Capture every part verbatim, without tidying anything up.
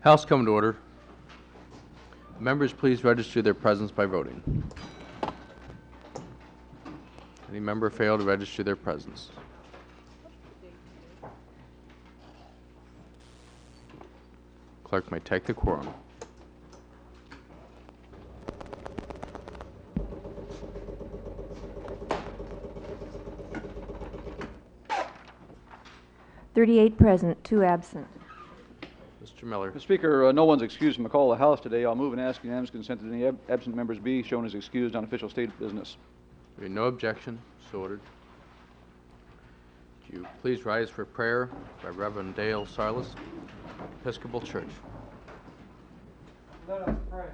House come to order. Members, please register their presence by voting. Any member fail to register their presence? Clerk may take the quorum. thirty-eight present, two absent. Mister Miller. Mister Speaker, uh, no one's excused from the call of the House today. I'll move and ask unanimous consent that any ab absent members be shown as excused on official state business. There being no objection, so ordered. Would you please rise for prayer by Reverend Dale Sarlis, Episcopal Church. Let us pray.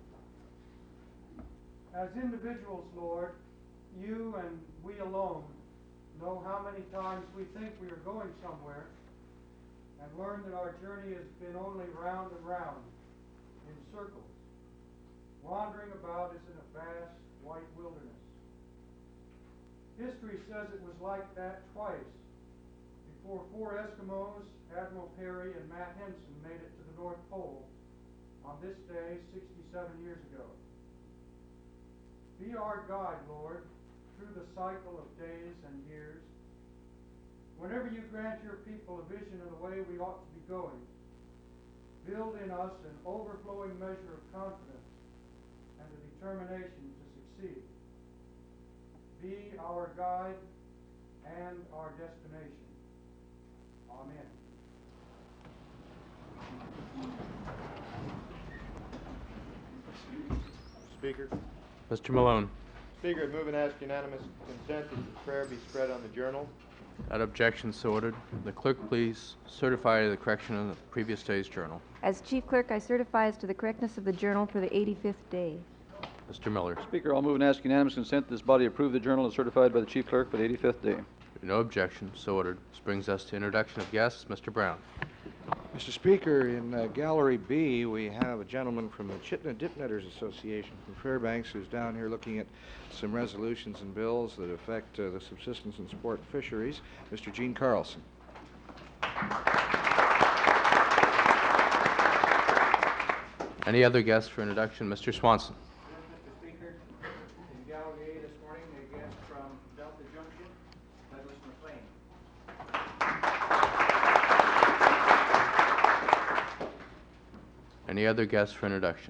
As individuals, Lord, you and we alone know how many times we think we are going somewhere and learn that our journey has been only round and round in circles, wandering about as in a vast white wilderness. History says it was like that twice before four Eskimos, Admiral Perry and Matt Henson, made it to the North Pole on this day sixty-seven years ago. Be our guide, Lord, through the cycle of days and years. Whenever you grant your people a vision of the way we ought to be going, build in us an overflowing measure of confidence and a determination to succeed. Be our guide and our destination. Amen. Speaker. Mister Malone. Speaker, I move and ask unanimous consent that the prayer be spread on the journal. Without objection, so ordered. The clerk please certify the correction of the previous day's journal. As Chief Clerk, I certify as to the correctness of the journal for the eighty-fifth day. Mister Miller. Speaker, I'll move and ask unanimous consent that this body approve the journal as certified by the Chief Clerk for the eighty-fifth day. No objection, so ordered. This brings us to introduction of guests. Mister Brown. Mister Speaker, in uh, Gallery B, we have a gentleman from the Chittenden Dipnetters Association from Fairbanks who's down here looking at some resolutions and bills that affect uh, the subsistence and sport fisheries. Mister Gene Carlson. Any other guests for introduction? Mister Swanson. Mister Speaker, in Gallery A this morning, a guest from Delta Junction, Douglas McLean. Any other guests for introduction?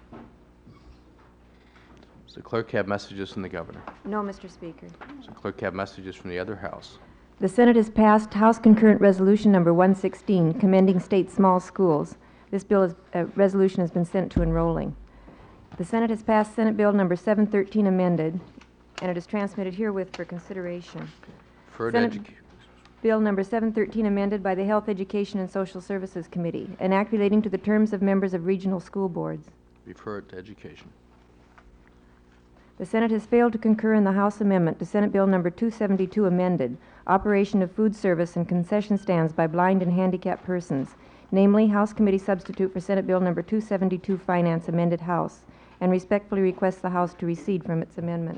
Does the clerk have messages from the governor? No, Mister Speaker. Does the clerk have messages from the other house? The Senate has passed House Concurrent Resolution Number one sixteen, commending state small schools. This bill is, uh, resolution has been sent to enrolling. The Senate has passed Senate Bill Number seven thirteen amended, and it is transmitted herewith for consideration. For Senate education. Bill Number seven thirteen amended by the Health, Education, and Social Services Committee, an act relating to the terms of members of regional school boards. Refer it to education. The Senate has failed to concur in the House amendment to Senate Bill Number two seventy-two amended, operation of food service and concession stands by blind and handicapped persons, namely House Committee substitute for Senate Bill Number two seventy-two Finance amended House, and respectfully requests the House to recede from its amendment.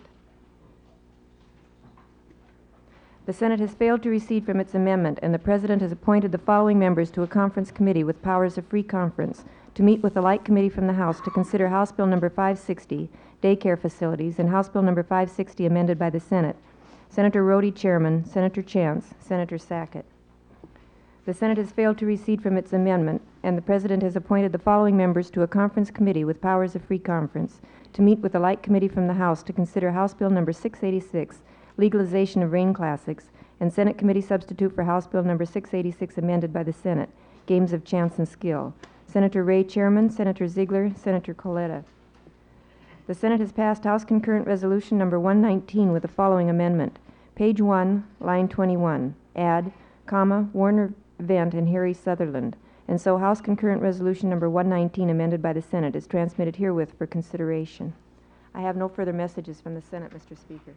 The Senate has failed to recede from its amendment, and the President has appointed the following members to a conference committee with powers of free conference to meet with the like committee from the House to consider House Bill Number five sixty, daycare facilities, and House Bill Number five sixty amended by the Senate. Senator Rhodey, Chairman, Senator Chance, Senator Sackett. The Senate has failed to recede from its amendment, and the President has appointed the following members to a conference committee with powers of free conference to meet with the like committee from the House to consider House Bill Number six eighty-six, legalization of rain classics, and Senate Committee substitute for House Bill Number six eighty-six amended by the Senate, games of chance and skill. Senator Ray, Chairman, Senator Ziegler, Senator Coletta. The Senate has passed House Concurrent Resolution Number one nineteen with the following amendment. Page one, line twenty-one, add, comma, Warner Vent and Harry Sutherland. And so House Concurrent Resolution Number one nineteen amended by the Senate is transmitted herewith for consideration. I have no further messages from the Senate, Mister Speaker.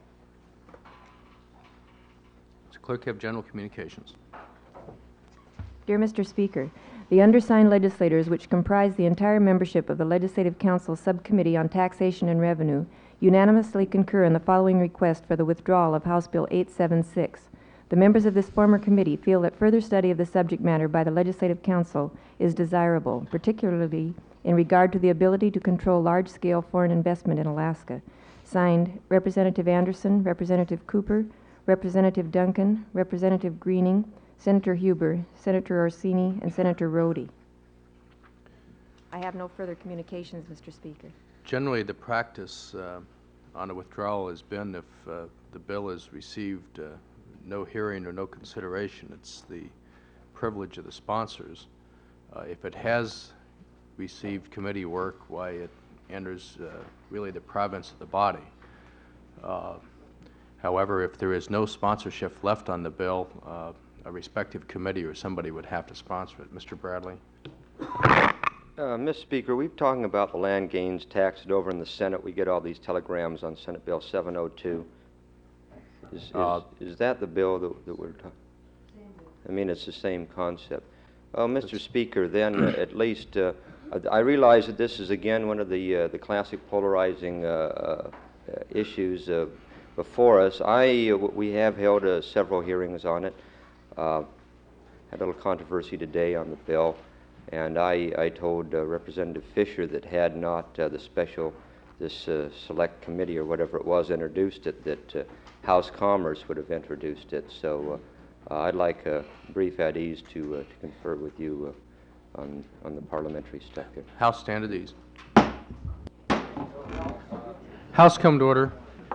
Does the clerk have general communications? Dear Mister Speaker, the undersigned legislators, which comprise the entire membership of the Legislative Council Subcommittee on Taxation and Revenue, unanimously concur in the following request for the withdrawal of House Bill eight seventy-six. The members of this former committee feel that further study of the subject matter by the Legislative Council is desirable, particularly in regard to the ability to control large-scale foreign investment in Alaska. Signed, Representative Anderson, Representative Cooper, Representative Duncan, Representative Greening, Senator Huber, Senator Orsini, and Senator Rhodey. I have no further communications, Mister Speaker. Generally, the practice uh, on a withdrawal has been if uh, the bill has received uh, no hearing or no consideration, it's the privilege of the sponsors. Uh, if it has received committee work, why it enters uh, really the province of the body. Uh, however, if there is no sponsorship left on the bill, uh, a respective committee or somebody would have to sponsor it. Mister Bradley? Uh, Mister Speaker, we're talking about the land gains tax that over in the Senate. We get all these telegrams on Senate Bill seven oh two. Is, is, Uh, is that the bill that, that we're talking? I mean, it's the same concept. Oh, Mister Speaker, then uh, at least uh, I I realize that this is again one of the uh, the classic polarizing uh, uh, issues uh, before us. I uh, we have held uh, several hearings on it. Uh, had a little controversy today on the bill, and I I told uh, Representative Fisher that had not uh, the special this uh, select committee or whatever it was introduced it, that uh, House Commerce would have introduced it. So uh, uh, I'd like a brief at ease to uh, to confer with you uh, on on the parliamentary stuff here. House stand at ease. House come to order.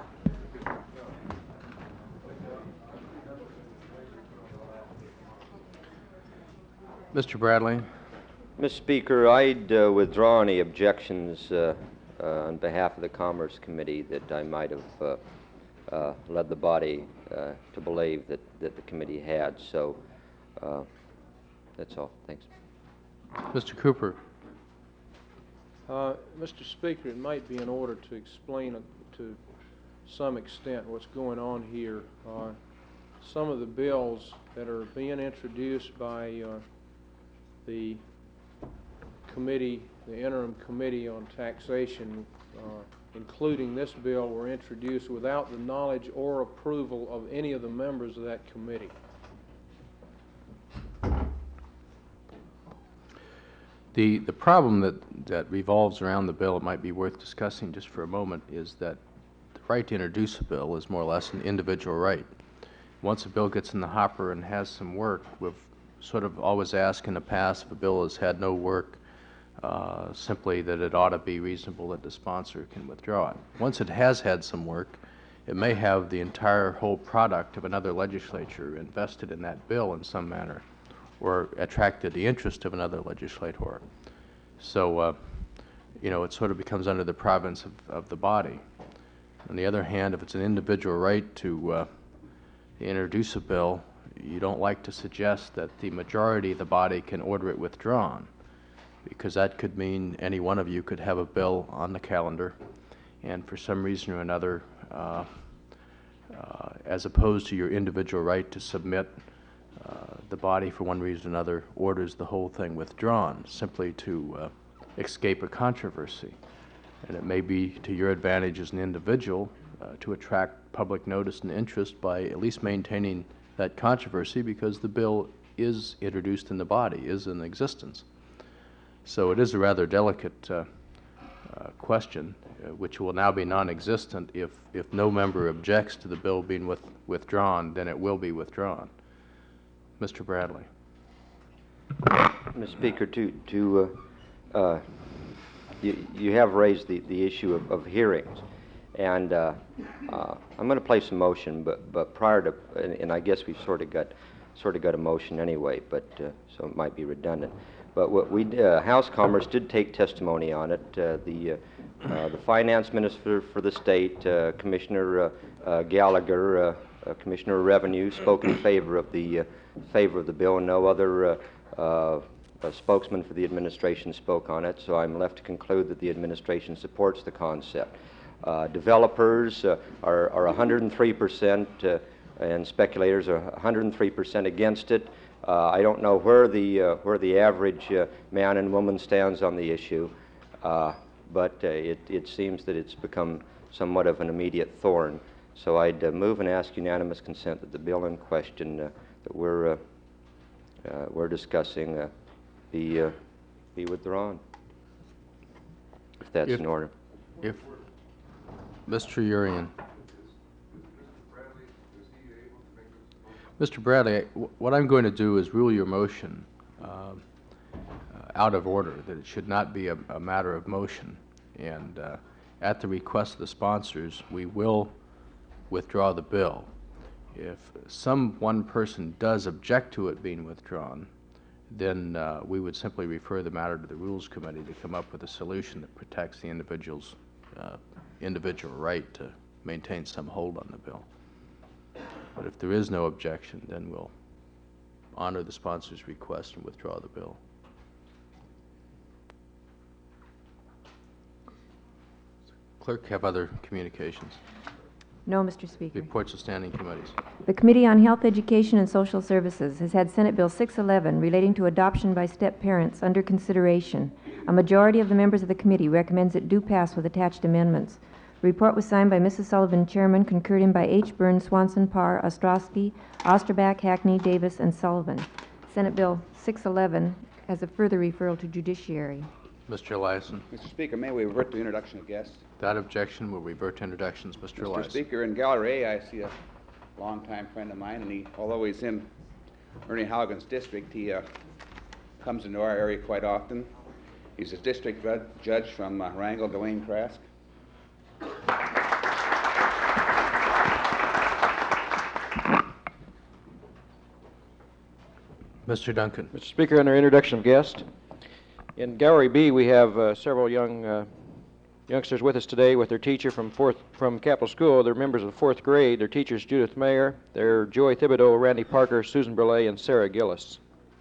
Mister Bradley? Mister Speaker, I'd uh, withdraw any objections uh, uh, on behalf of the Commerce Committee that I might have uh, uh, led the body uh, to believe that, that the committee had. So uh, that's all. Thanks. Mister Cooper? Uh, Mister Speaker, it might be in order to explain uh, to some extent what's going on here. Uh, some of the bills that are being introduced by uh, the committee, the interim committee on taxation, uh, including this bill, were introduced without the knowledge or approval of any of the members of that committee. The, the problem that, that revolves around the bill, it might be worth discussing just for a moment, is that the right to introduce a bill is more or less an individual right. Once a bill gets in the hopper and has some work, we've sort of always asked in the past if a bill has had no work, uh, simply that it ought to be reasonable that the sponsor can withdraw it. Once it has had some work, it may have the entire whole product of another legislature invested in that bill in some manner, or attracted the interest of another legislator. So, uh, you know, it sort of becomes under the province of, of the body. On the other hand, if it's an individual right to, uh, to introduce a bill, you don't like to suggest that the majority of the body can order it withdrawn, because that could mean any one of you could have a bill on the calendar, and for some reason or another, uh, uh, as opposed to your individual right to submit, Uh, the body, for one reason or another, orders the whole thing withdrawn simply to uh, escape a controversy. And it may be to your advantage as an individual uh, to attract public notice and interest by at least maintaining that controversy, because the bill is introduced in the body, is in existence. So it is a rather delicate uh, uh, question, uh, which will now be non-existent. If, if no member objects to the bill being with, withdrawn, then it will be withdrawn. Mister Bradley. Mister Speaker, to, to uh, uh, you, you have raised the, the issue of, of hearings, and uh, uh, I'm going to place a motion, but, but prior to, and, and I guess we've sort of got sort of got a motion anyway, but uh, so it might be redundant. But what we uh, House Commerce did take testimony on it. Uh, the uh, uh, the finance minister for the state, uh, Commissioner uh, uh, Gallagher, uh, uh, Commissioner of Revenue, spoke in favor of the uh, favor of the bill, and no other uh, uh, uh, spokesman for the administration spoke on it, so I'm left to conclude that the administration supports the concept. Uh, developers uh, are, are one hundred three percent, uh, and speculators are one hundred three percent against it. Uh, I don't know where the, uh, where the average uh, man and woman stands on the issue, uh, but uh, it, it seems that it's become somewhat of an immediate thorn. So I'd uh, move and ask unanimous consent that the bill in question uh, that we're, uh, uh, we're discussing uh, be, uh, be withdrawn, if that's If- in order. If, Mister Urian. Mister Bradley, wh- what I'm going to do is rule your motion um, uh, out of order, that it should not be a, a matter of motion. And uh, at the request of the sponsors, we will withdraw the bill. If some one person does object to it being withdrawn, then uh, we would simply refer the matter to the Rules Committee to come up with a solution that protects the individual's uh, individual right to maintain some hold on the bill. But if there is no objection, then we'll honor the sponsor's request and withdraw the bill. Clerk, have other communications? No, Mister Speaker. Reports of standing committees. The Committee on Health, Education, and Social Services has had Senate Bill six eleven relating to adoption by step parents under consideration. A majority of the members of the committee recommends it do pass with attached amendments. The report was signed by Missus Sullivan, Chairman, concurred in by H. Byrne, Swanson, Parr, Ostrowski, Osterbach, Hackney, Davis, and Sullivan. Senate Bill six eleven has a further referral to judiciary. Mister Eliason. Mister Speaker, may we revert to introduction of guests? That objection will revert to introductions. Mister Mister Eliason. Speaker, in Gallery A, I see a longtime friend of mine, and he, although he's in Ernie Halligan's district, he uh, comes into our area quite often. He's a district judge, judge from uh, Wrangell, Dwayne Trask. Mister Duncan. Mister Speaker, under introduction of guest, in Gallery B, we have uh, several young uh, youngsters with us today with their teacher from fourth from Capital School. They're members of the fourth grade. Their teachers Judith Mayer, they're Joy Thibodeau, Randy Parker, Susan Burley, and Sarah Gillis.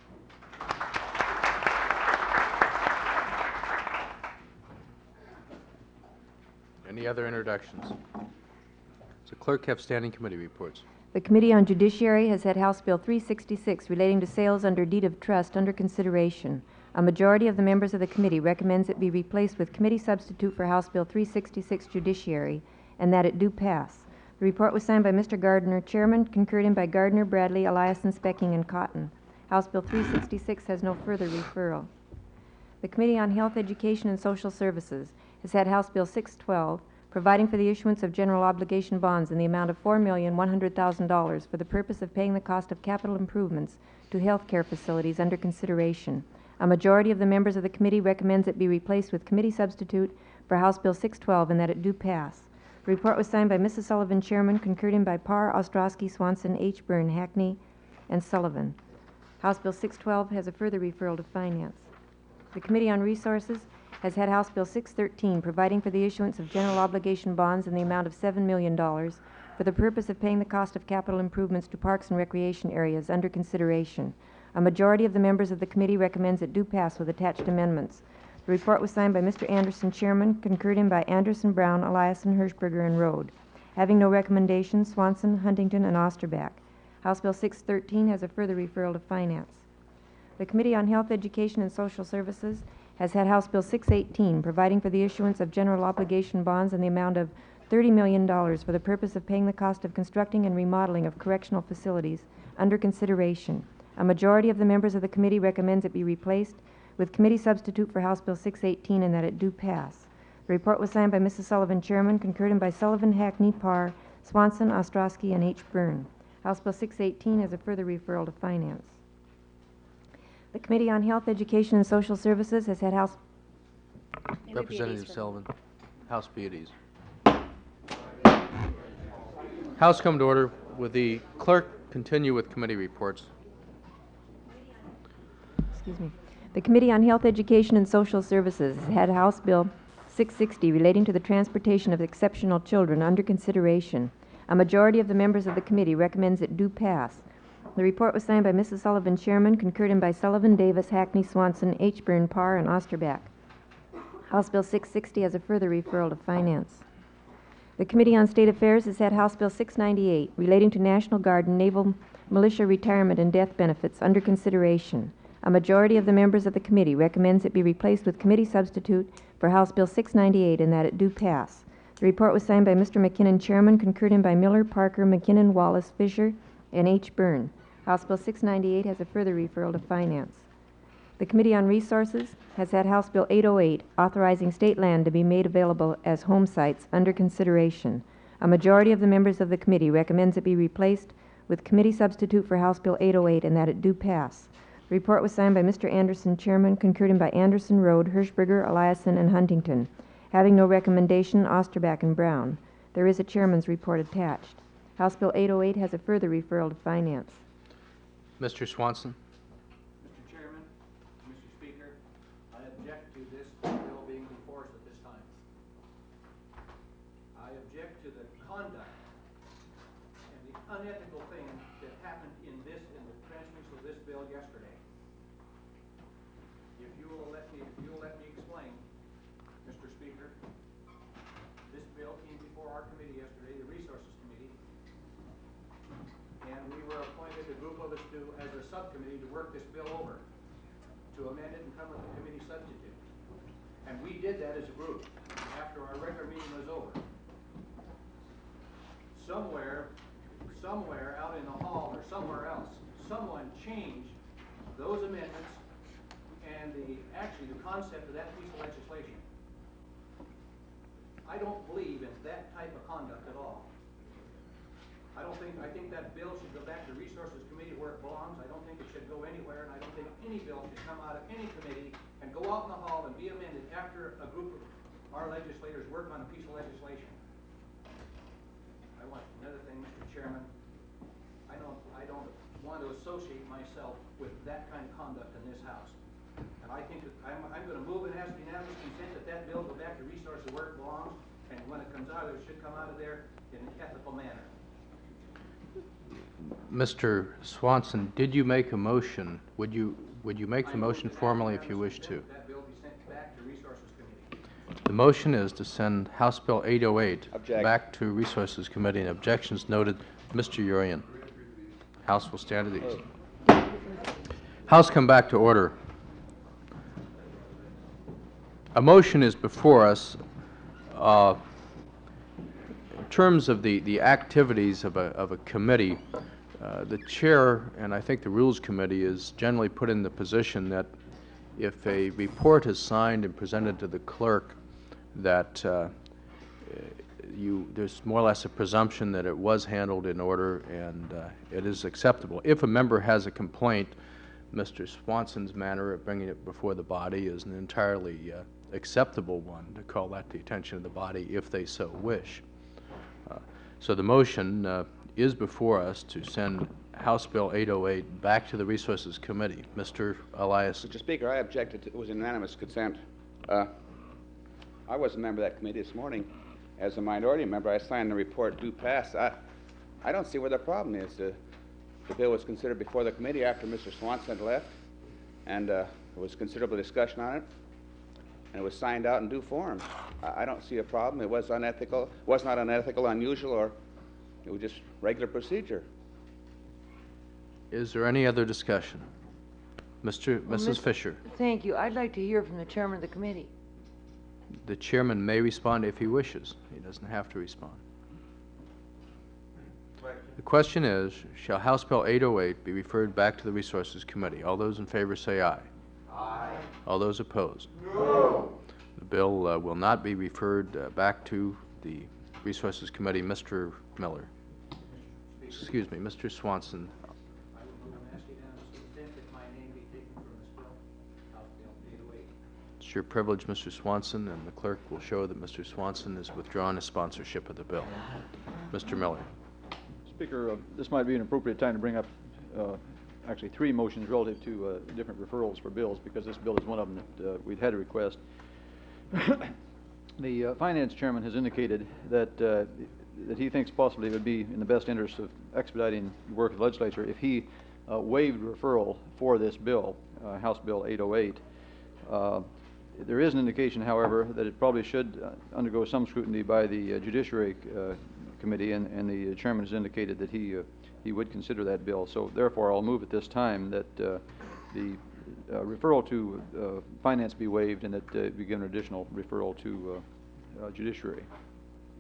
Any other introductions? Does the clerk have standing committee reports? The Committee on Judiciary has had House Bill three sixty-six relating to sales under deed of trust under consideration. A majority of the members of the committee recommends it be replaced with committee substitute for House Bill three sixty-six Judiciary, and that it do pass. The report was signed by Mister Gardner, Chairman, concurred in by Gardner, Bradley, Eliason, Specking, and Cotton. House Bill three sixty-six has no further referral. The Committee on Health, Education, and Social Services has had House Bill six twelve, providing for the issuance of general obligation bonds in the amount of four million one hundred thousand dollars for the purpose of paying the cost of capital improvements to health care facilities under consideration. A majority of the members of the committee recommends it be replaced with committee substitute for House Bill six twelve and that it do pass. The report was signed by Missus Sullivan, Chairman, concurred in by Parr, Ostrowski, Swanson, H. Byrne, Hackney, and Sullivan. House Bill six twelve has a further referral to Finance. The Committee on Resources has had House Bill six thirteen, providing for the issuance of general obligation bonds in the amount of seven million dollars for the purpose of paying the cost of capital improvements to parks and recreation areas under consideration. A majority of the members of the committee recommends it do pass with attached amendments. The report was signed by Mister Anderson, Chairman, concurred in by Anderson, Brown, Eliason, Hirschberger, and Rode. Having no recommendations, Swanson, Huntington, and Osterbach. House Bill six thirteen has a further referral to Finance. The Committee on Health, Education, and Social Services has had House Bill six eighteen, providing for the issuance of general obligation bonds in the amount of thirty million dollars for the purpose of paying the cost of constructing and remodeling of correctional facilities under consideration. A majority of the members of the committee recommends it be replaced with committee substitute for House Bill six eighteen and that it do pass. The report was signed by Missus Sullivan, Chairman, concurred in by Sullivan, Hackney, Parr, Swanson, Ostrowski, and H. Byrne. House Bill six eighteen has a further referral to Finance. The Committee on Health, Education, and Social Services has had House... Representative Sullivan. House be at ease. House come to order. Would the clerk continue with committee reports? Excuse me. The Committee on Health, Education, and Social Services has had House Bill six sixty relating to the transportation of exceptional children under consideration. A majority of the members of the committee recommends it do pass. The report was signed by Missus Sullivan, Chairman, concurred in by Sullivan, Davis, Hackney, Swanson, H. Byrne, Parr, and Osterbach. House Bill six sixty has a further referral to Finance. The Committee on State Affairs has had House Bill six ninety-eight relating to National Guard and Naval Militia retirement and death benefits under consideration. A majority of the members of the committee recommends it be replaced with committee substitute for House Bill six ninety-eight and that it do pass. The report was signed by Mister McKinnon, Chairman, concurred in by Miller, Parker, McKinnon, Wallace, Fisher, and H. Byrne. House Bill six ninety-eight has a further referral to Finance. The Committee on Resources has had House Bill eight oh eight, authorizing state land to be made available as home sites, under consideration. A majority of the members of the committee recommends it be replaced with committee substitute for House Bill eight oh eight and that it do pass. The report was signed by Mister Anderson, Chairman, concurred in by Anderson, Road, Hirschberger, Eliason, and Huntington. Having no recommendation, Osterbach and Brown. There is a chairman's report attached. House Bill eight oh eight has a further referral to Finance. Mister Swanson? Mister Chairman, Mister Speaker, I object to this bill being before us at this time. I object to the conduct and the unethical thing that happened in this, in the transmission of this bill yesterday. If you will let me, if you will let me explain, Mister Speaker, this bill came before our committee yesterday, the Resources Committee, and we were appointed, a group of us to, as a subcommittee, to work this bill over, to amend it and come with a committee substitute. And we did that as a group after our regular meeting was over. Somewhere, somewhere out in the hall or somewhere else, someone changed those amendments and the, actually the concept of that piece of legislation. I don't believe in that type of conduct at all. I don't think, I think that bill should go back to the Resources Committee where it belongs. I don't think it should go anywhere, and I don't think any bill should come out of any committee and go out in the hall and be amended after a group of our legislators work on a piece of legislation. I want another thing, Mister Chairman. I don't, I don't want to associate myself with that kind of conduct in this House. And I think that I'm, I'm going to move and ask unanimous consent that that bill go back to Resources where it belongs, and when it comes out of there, it should come out of there in an ethical manner. Mister Swanson, did you make a motion? Would you, would you make the motion formally if you wish to? That bill be sent back to Resources Committee. The motion is to send House Bill eight oh eight Object. back to Resources Committee, and objections noted. Mister Urian. House will stand at ease. House come back to order. A motion is before us. Uh, in terms of the, the activities of a, of a committee, uh, the chair, and I think the Rules Committee, is generally put in the position that if a report is signed and presented to the clerk, that uh, you, there's more or less a presumption that it was handled in order and uh, it is acceptable. If a member has a complaint, Mister Swanson's manner of bringing it before the body is an entirely uh, acceptable one, to call that the attention of the body if they so wish. Uh, so the motion uh, is before us to send House Bill eight oh eight back to the Resources Committee. Mister Elias. Mister Speaker, I objected to, it was unanimous consent. Uh, I was a member of that committee this morning. As a minority member, I signed the report due pass. I, I don't see where the problem is. The, the bill was considered before the committee after Mister Swanson had left, and uh, there was considerable discussion on it, and it was signed out in due form. I, I don't see a problem. It was unethical, was not unethical, unusual, or it was just regular procedure. Is there any other discussion? Mister Well, Missus Miss- Fisher. Thank you. I'd like to hear from the chairman of the committee. The chairman may respond if he wishes. He doesn't have to respond. The question is, shall House Bill eight oh eight be referred back to the Resources Committee? All those in favor say aye. Aye. All those opposed? No. The bill uh, will not be referred uh, back to the Resources Committee. Mister Miller. Excuse me, Mister Swanson. I would move and ask unanimous consent that my name be taken from this bill, House Bill eight oh eight. It's your privilege, Mister Swanson, and the clerk will show that Mister Swanson has withdrawn his sponsorship of the bill. Mister Miller. Speaker, uh, this might be an appropriate time to bring up uh, actually three motions relative to uh, different referrals for bills, because this bill is one of them that uh, we'd had a request. The uh, finance chairman has indicated that uh, that he thinks possibly it would be in the best interest of expediting the work of the legislature if he uh, waived referral for this bill, uh, House Bill eight oh eight. Uh, there is an indication, however, that it probably should uh, undergo some scrutiny by the uh, Judiciary uh, Committee, and, and the chairman has indicated that he uh, he would consider that bill. So therefore, I'll move at this time that uh, the uh, referral to uh, finance be waived, and that uh, be given additional referral to uh, uh, judiciary.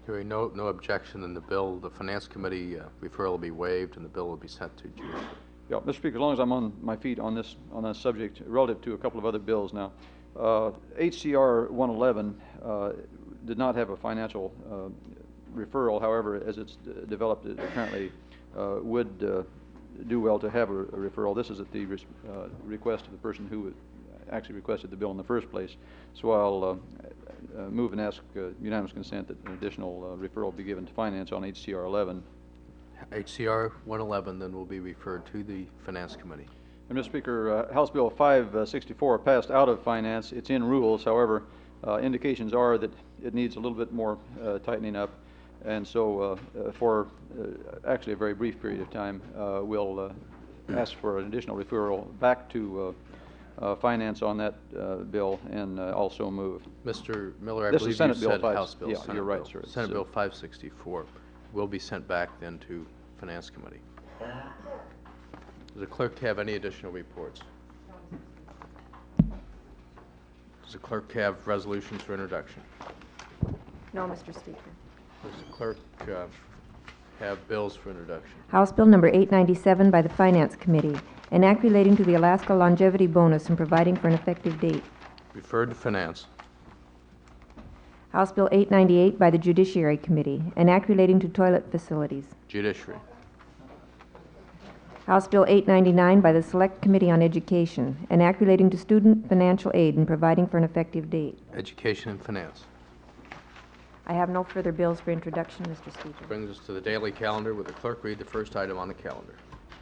Hearing no, no objection, then the bill, the Finance Committee uh, referral will be waived and the bill will be sent to judiciary. Yeah, Mister Speaker, as long as I'm on my feet on this, on that subject, relative to a couple of other bills now. Uh, H C R one eleven uh, did not have a financial uh, referral. However, as it's d- developed, it apparently uh, would uh, do well to have a, a referral. This is at the res- uh, request of the person who actually requested the bill in the first place. So I'll uh, uh, move and ask uh, unanimous consent that an additional uh, referral be given to finance on H C R eleven. H C R one eleven then will be referred to the Finance Committee. And Mister Speaker, uh, House Bill five sixty-four passed out of finance. It's in rules. However, uh, indications are that it needs a little bit more uh, tightening up. And so uh, uh, for uh, actually a very brief period of time, uh, we'll uh, ask for an additional referral back to uh, uh, finance on that uh, bill and uh, also move. Mister Miller, I This is believe you Senate Bill said five- House Bill. yeah, Senate you're right, Bill. sir. It's, Senate uh, Bill five sixty-four will be sent back then to Finance Committee. Does the clerk have any additional reports? Does the clerk have resolutions for introduction? No, Mister Speaker. Does the clerk uh, have bills for introduction? House Bill number eight ninety-seven by the Finance Committee, an act relating to the Alaska longevity bonus and providing for an effective date. Referred to Finance. House Bill eight ninety-eight by the Judiciary Committee, an act relating to toilet facilities. Judiciary. House Bill eight ninety-nine by the Select Committee on Education, an act relating to student financial aid and providing for an effective date. Education and Finance. I have no further bills for introduction, Mister Speaker. Brings us to the daily calendar. Will the clerk read the first item on the calendar?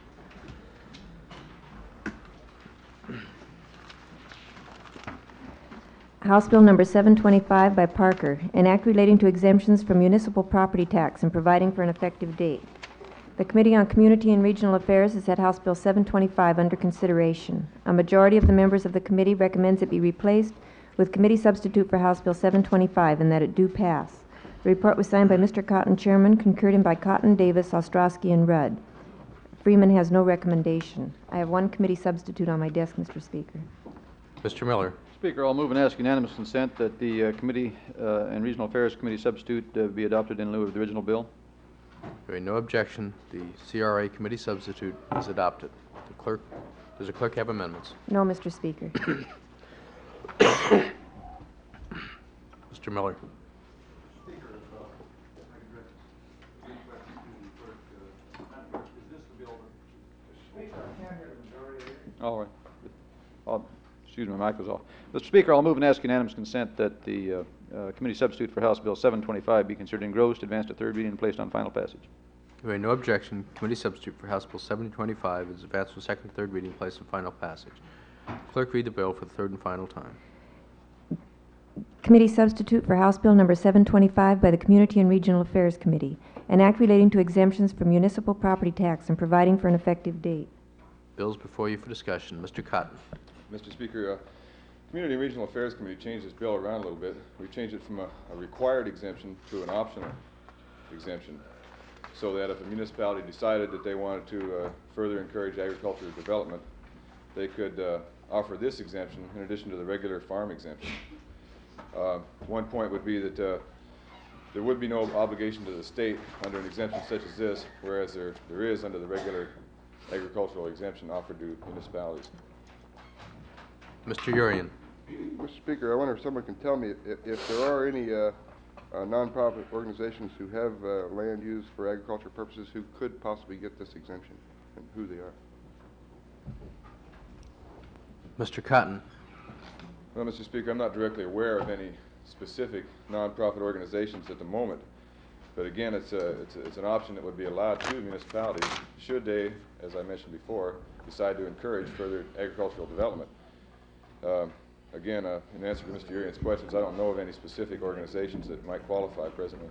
House Bill number seven twenty-five by Parker, an act relating to exemptions from municipal property tax and providing for an effective date. The Committee on Community and Regional Affairs has had House Bill seven twenty-five under consideration. A majority of the members of the committee recommends it be replaced with committee substitute for House Bill seven twenty-five and that it do pass. The report was signed by Mister Cotton, Chairman, concurred in by Cotton, Davis, Ostrowski, and Rudd. Freeman has no recommendation. I have one committee substitute on my desk, Mister Speaker. Mister Miller. Speaker, I'll move and ask unanimous consent that the uh, Committee uh, and Regional Affairs Committee substitute uh, be adopted in lieu of the original bill. Hearing no objection, the C R A committee substitute is adopted. The clerk, does the clerk have amendments? No, Mister Speaker. Mister Miller. All right. I'll, excuse me, my mic was off. Mister Speaker, I'll move and ask unanimous consent that the uh, uh, committee substitute for House Bill seven twenty-five be considered engrossed, advanced to third reading, and placed on final passage. Hearing no objection, committee substitute for House Bill seven twenty-five is advanced to second and third reading, placed on final passage. Clerk, read the bill for the third and final time. Committee substitute for House Bill number seven twenty-five by the Community and Regional Affairs Committee, an act relating to exemptions from municipal property tax and providing for an effective date. Bills before you for discussion. Mister Cotton. Mister Speaker, uh, Community and Regional Affairs Committee changed this bill around a little bit. We changed it from a, a required exemption to an optional exemption, so that if a municipality decided that they wanted to uh, further encourage agricultural development, they could uh, offer this exemption in addition to the regular farm exemption. Uh, one point would be that uh, there would be no obligation to the state under an exemption such as this, whereas there, there is under the regular agricultural exemption offered to municipalities. Mister Urian. Mister Speaker, I wonder if someone can tell me if, if there are any uh, uh, nonprofit organizations who have uh, land used for agricultural purposes who could possibly get this exemption, and who they are. Mister Cotton. Well, Mister Speaker, I'm not directly aware of any specific nonprofit organizations at the moment, but again, it's, a, it's, a, it's an option that would be allowed to municipalities should they, as I mentioned before, decide to encourage further agricultural development. Uh, again, uh, in answer to Mister Urian's questions, I don't know of any specific organizations that might qualify presently.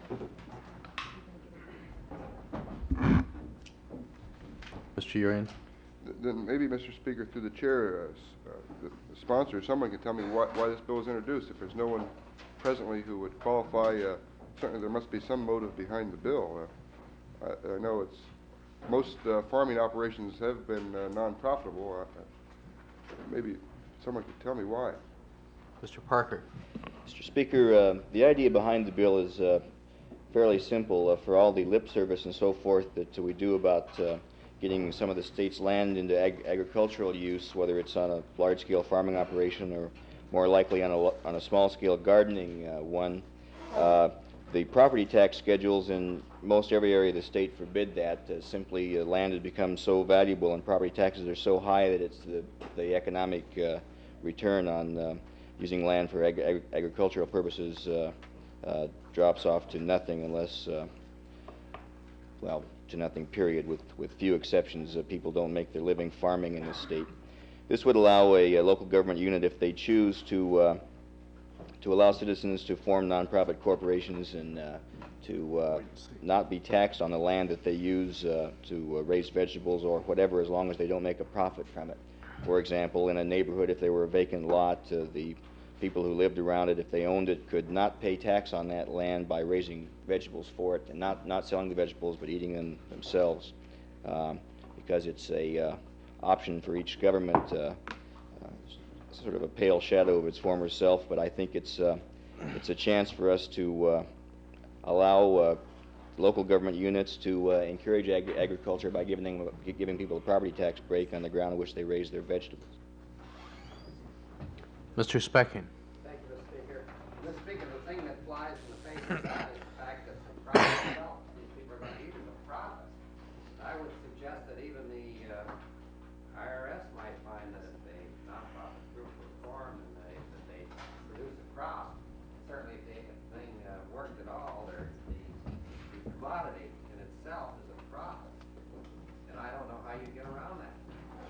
Mister Urian. Then maybe, Mister Speaker, through the chair, uh, s- uh, the the sponsor, someone can tell me why, why this bill was introduced. If there's no one presently who would qualify, uh, certainly there must be some motive behind the bill. Uh, I, I know it's, most uh, farming operations have been uh, non-profitable. Uh, maybe someone could tell me why. Mister Parker. Mister Speaker, uh, the idea behind the bill is uh, fairly simple. Uh, for all the lip service and so forth that uh, we do about uh, getting some of the state's land into ag agricultural use, whether it's on a large-scale farming operation or more likely on a, on a small-scale gardening uh, one, uh, the property tax schedules in most every area of the state forbid that. Uh, simply, uh, land has become so valuable and property taxes are so high that it's the, the economic uh, return on uh, using land for ag ag agricultural purposes uh, uh, drops off to nothing unless, uh, well, to nothing, period, with, with few exceptions. Uh, people don't make their living farming in this state. This would allow a, a local government unit, if they choose, to uh, to allow citizens to form nonprofit corporations and uh, to uh, not be taxed on the land that they use uh, to uh, raise vegetables or whatever, as long as they don't make a profit from it. For example, in a neighborhood, if there were a vacant lot, uh, the people who lived around it, if they owned it, could not pay tax on that land by raising vegetables for it, and not, not selling the vegetables, but eating them themselves, um, because it's a uh, option for each government, uh, uh, sort of a pale shadow of its former self. But I think it's, uh, it's a chance for us to uh, allow uh, local government units to uh, encourage ag agriculture by giving, them, giving people a property tax break on the ground on which they raise their vegetables. Mister Specking. Thank you, Mister Speaker. Mister Speaker, the thing that flies in the face of that is the fact that the profit itself, these people are going to eat the profit. I would suggest that even the uh, I R S might find that if a nonprofit group were formed and they, that they produce a crop, certainly if the thing uh, worked at all, there, the, the commodity in itself is a profit. And I don't know how you get around that.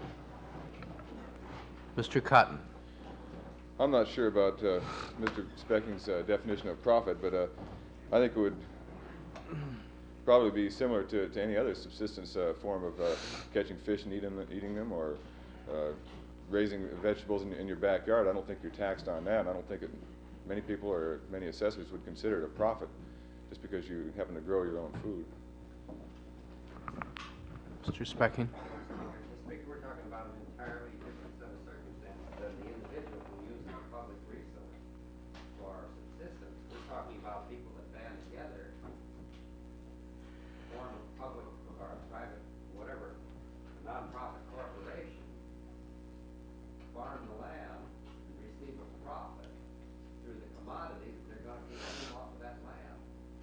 Mister Cotton. I'm not sure about uh, Mister Specking's uh, definition of profit, but uh, I think it would probably be similar to, to any other subsistence uh, form of uh, catching fish and eating, eating them, or uh, raising vegetables in, in your backyard. I don't think you're taxed on that, and I don't think it, many people or many assessors would consider it a profit just because you happen to grow your own food. Mister Specking. Mister Speaker, we're talking about an entirely different set of circumstances than the individual who uses a public resource for subsistence. We're talking about people that band together, form a public or a private, whatever, nonprofit corporation, farm the land, and receive a profit through the commodity that they're going to be getting off of that land.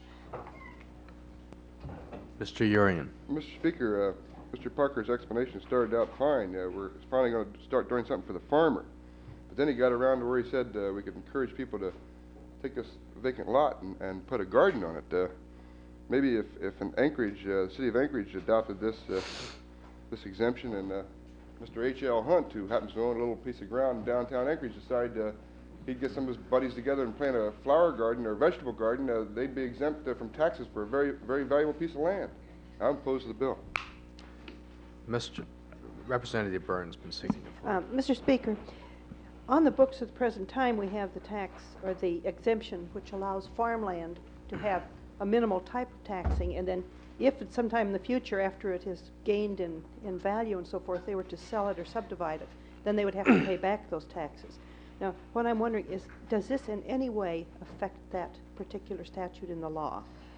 Mister Urian. Mister Speaker, uh, Mister Parker's explanation started out fine. Uh, we're finally going to start doing something for the farmer. But then he got around to where he said uh, we could encourage people to take this vacant lot and, and put a garden on it. Uh, maybe if, if in Anchorage, uh, the city of Anchorage adopted this, uh, this exemption, and uh, Mister H L Hunt, who happens to own a little piece of ground in downtown Anchorage, decided uh, he'd get some of his buddies together and plant a flower garden or a vegetable garden, uh, they'd be exempt uh, from taxes for a very, very valuable piece of land. I'm opposed to the bill. Mister Representative Burns been seeking the floor. Uh, Mister Speaker, on the books at the present time, we have the tax, or the exemption, which allows farmland to have a minimal type of taxing, and then if at some time in the future, after it has gained in, in value and so forth, they were to sell it or subdivide it, then they would have to pay back those taxes. Now, what I'm wondering is, does this in any way affect that particular statute in the law?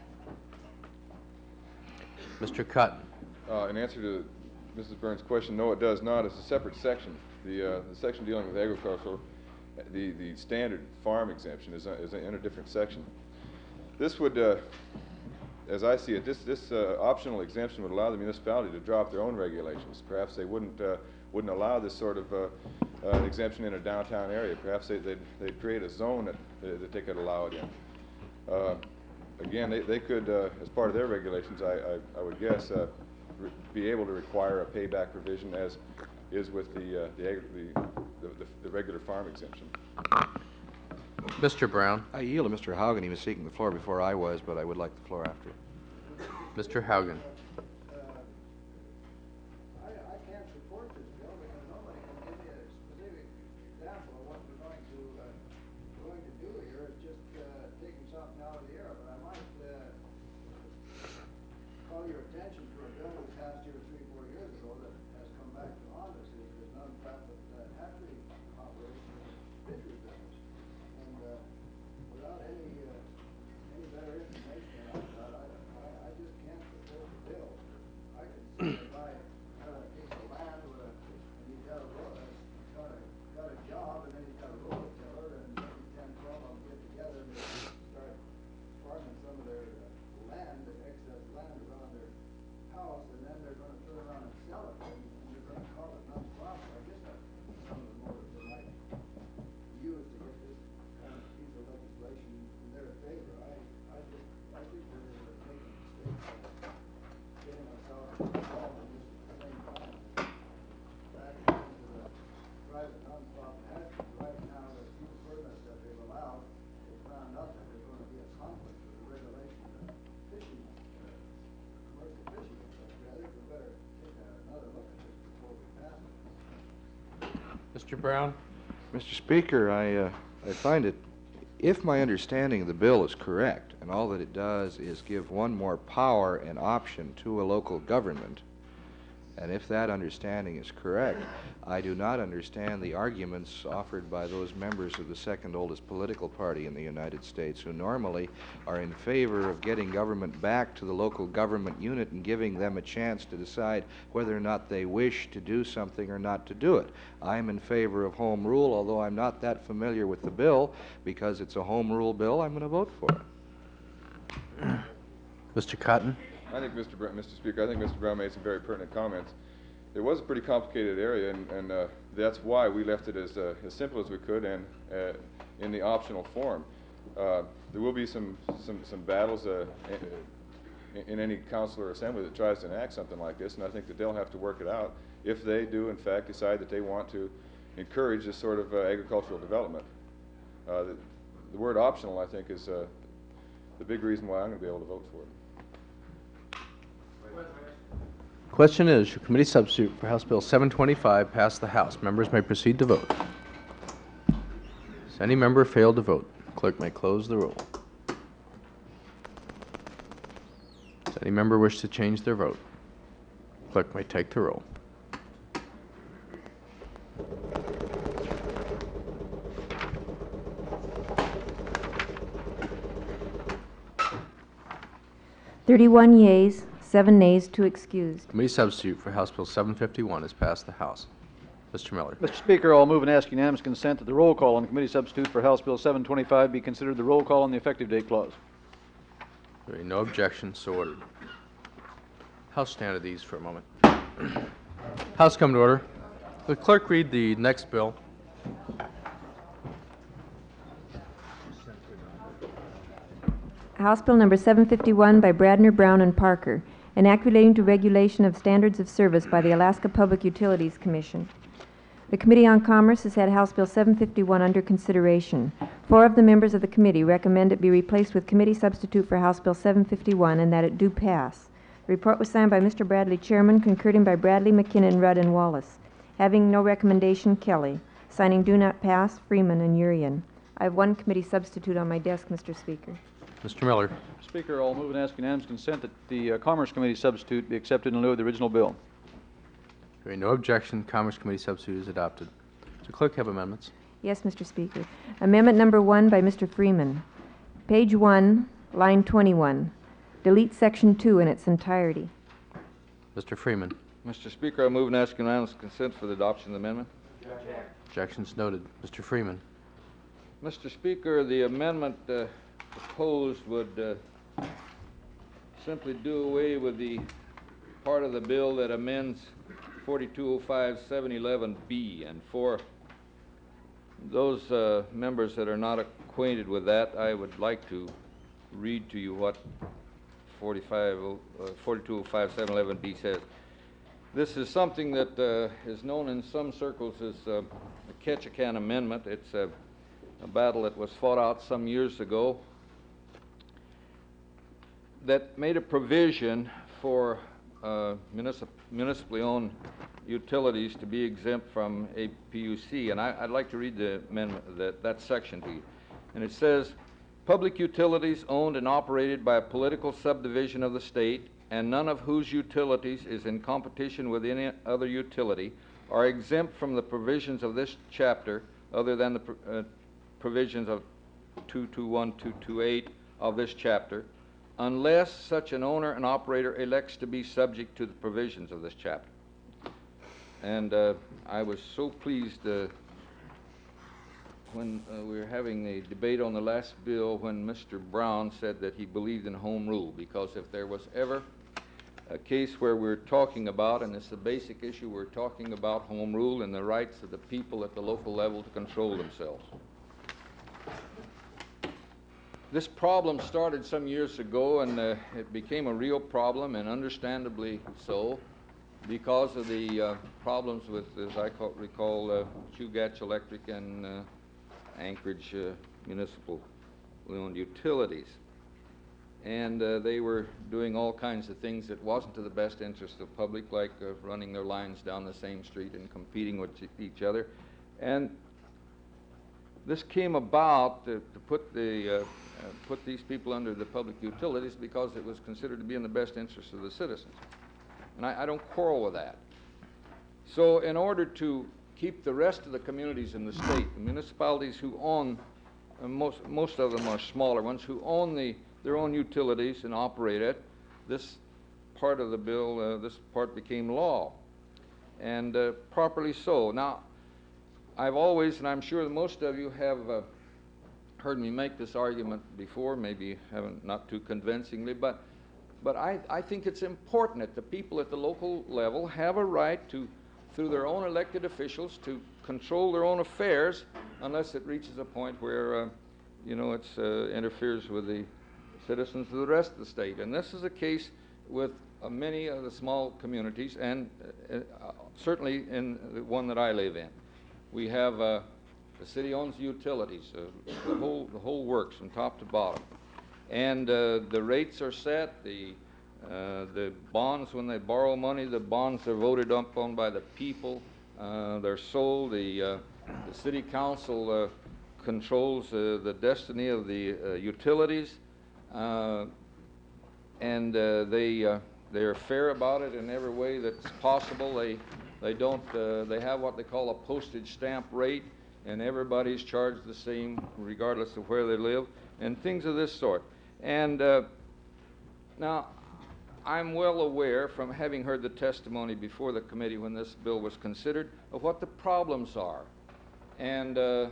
Mister Cotton. Uh, in answer to Missus Burns' question, no, it does not. It's a separate section. The, uh, the section dealing with agricultural, the, the standard farm exemption is, a, is a, in a different section. This would, uh, as I see it, this, this uh, optional exemption would allow the municipality to drop their own regulations. Perhaps they wouldn't, uh, wouldn't allow this sort of uh, uh, exemption in a downtown area. Perhaps they, they'd, they'd create a zone that, uh, that they could allow it in. Uh, again, they, they could, uh, as part of their regulations, I, I, I would guess, uh, be able to require a payback provision as is with the, uh, the, the, the, the regular farm exemption. Mister Brown. I yield to Mister Haugen. He was seeking the floor before I was, but I would like the floor after. Mister Haugen. I, I can't support this bill because nobody can give me a specific example of what we're going to, uh, going to do here. It's just uh, taking something out of the air. But I might uh, call your attention to a bill we passed here three, four years ago that has come back to haunt us. It is nonprofit uh, hatchery operation in fishery business. And uh, without any uh, any better information, I Mister Brown? Mister Speaker, I, uh, I find it, if my understanding of the bill is correct, and all that it does is give one more power and option to a local government, and if that understanding is correct, I do not understand the arguments offered by those members of the second oldest political party in the United States who normally are in favor of getting government back to the local government unit and giving them a chance to decide whether or not they wish to do something or not to do it. I'm in favor of home rule, although I'm not that familiar with the bill. Because it's a home rule bill, I'm going to vote for it. Mister Cotton? I think Mister Brown, Mister Speaker, I think Mister Brown made some very pertinent comments. It was a pretty complicated area, and, and uh, that's why we left it as, uh, as simple as we could and uh, in the optional form. Uh, there will be some, some, some battles uh, in, in any council or assembly that tries to enact something like this, and I think that they'll have to work it out if they do, in fact, decide that they want to encourage this sort of uh, agricultural development. Uh, the, the word optional, I think, is uh, the big reason why I'm going to be able to vote for it. Question is, should committee substitute for House Bill seven twenty-five pass the House? Members may proceed to vote. Has any member failed to vote? Clerk may close the roll. Does any member wish to change their vote? Clerk may take the roll. thirty-one yeas, seven nays, two excused. Committee substitute for House Bill seven fifty-one has passed the House. Mister Miller. Mister Speaker, I'll move and ask unanimous consent that the roll call on the committee substitute for House Bill seven twenty-five be considered the roll call on the effective date clause. There being no objection, so ordered. House stand at these for a moment. House come to order. Will the clerk read the next bill? House Bill Number seven fifty-one by Bradner, Brown, and Parker, an act relating to regulation of standards of service by the Alaska Public Utilities Commission. The Committee on Commerce has had House Bill seven fifty-one under consideration. Four of the members of the committee recommend it be replaced with committee substitute for House Bill seven fifty-one and that it do pass. The report was signed by Mister Bradley, Chairman, concurring by Bradley, McKinnon, Rudd, and Wallace. Having no recommendation, Kelly. Signing do not pass, Freeman and Urian. I have one committee substitute on my desk, Mister Speaker. Mister Miller. Speaker, I'll move and ask unanimous consent that the uh, Commerce Committee substitute be accepted in lieu of the original bill. There being no objection, Commerce Committee substitute is adopted. Does the clerk have amendments? Yes, Mister Speaker. Amendment number one by Mister Freeman. Page one, line twenty-one. Delete section two in its entirety. Mister Freeman. Mister Speaker, I move and ask unanimous consent for the adoption of the amendment. Objections noted. Mister Freeman. Mister Speaker, the amendment uh, proposed would uh, simply do away with the part of the bill that amends forty-two oh five seven eleven B. And for those uh, members that are not acquainted with that, I would like to read to you what forty-two oh five seven eleven B says. This is something that uh, is known in some circles as uh, the Ketchikan Amendment. It's a, a battle that was fought out some years ago that made a provision for uh, municip municipally owned utilities to be exempt from A P U C. And I, I'd like to read the amendment, that, that section to you. And it says, public utilities owned and operated by a political subdivision of the state and none of whose utilities is in competition with any other utility are exempt from the provisions of this chapter other than the pr uh, provisions of two two one, two two eight of this chapter, unless such an owner and operator elects to be subject to the provisions of this chapter. And uh, I was so pleased uh, when uh, we were having the debate on the last bill when Mister Brown said that he believed in home rule, because if there was ever a case where we're talking about, and it's the basic issue, we're talking about home rule and the rights of the people at the local level to control themselves. This problem started some years ago, and uh, it became a real problem, and understandably so, because of the uh, problems with, as I call, recall, uh, Chugach Electric and uh, Anchorage uh, municipal owned utilities. And uh, they were doing all kinds of things that wasn't to the best interest of the public, like uh, running their lines down the same street and competing with each other. And this came about to, to put the uh, uh, put these people under the public utilities because it was considered to be in the best interest of the citizens. And I, I don't quarrel with that. So in order to keep the rest of the communities in the state, the municipalities who own, uh, most, most of them are smaller ones, who own the, their own utilities and operate it, this part of the bill, uh, this part became law. And uh, properly so. Now, I've always, and I'm sure that most of you have uh, heard me make this argument before, maybe haven't, not too convincingly, but, but I, I think it's important that the people at the local level have a right to, through their own elected officials, to control their own affairs unless it reaches a point where, uh, you know, it uh, interferes with the citizens of the rest of the state. And this is a case with uh, many of the small communities, and uh, uh, certainly in the one that I live in. We have, uh, the city owns utilities, uh, the whole, the whole works from top to bottom. And uh, the rates are set, the, uh, the bonds, when they borrow money, the bonds are voted upon by the people. Uh, they're sold, the, uh, the city council uh, controls uh, the destiny of the uh, utilities. Uh, and uh, they, uh, they're fair about it in every way that's possible. They, They don't, uh, they have what they call a postage stamp rate, and everybody's charged the same regardless of where they live, and things of this sort. And uh, now, I'm well aware, from having heard the testimony before the committee when this bill was considered, of what the problems are. And uh,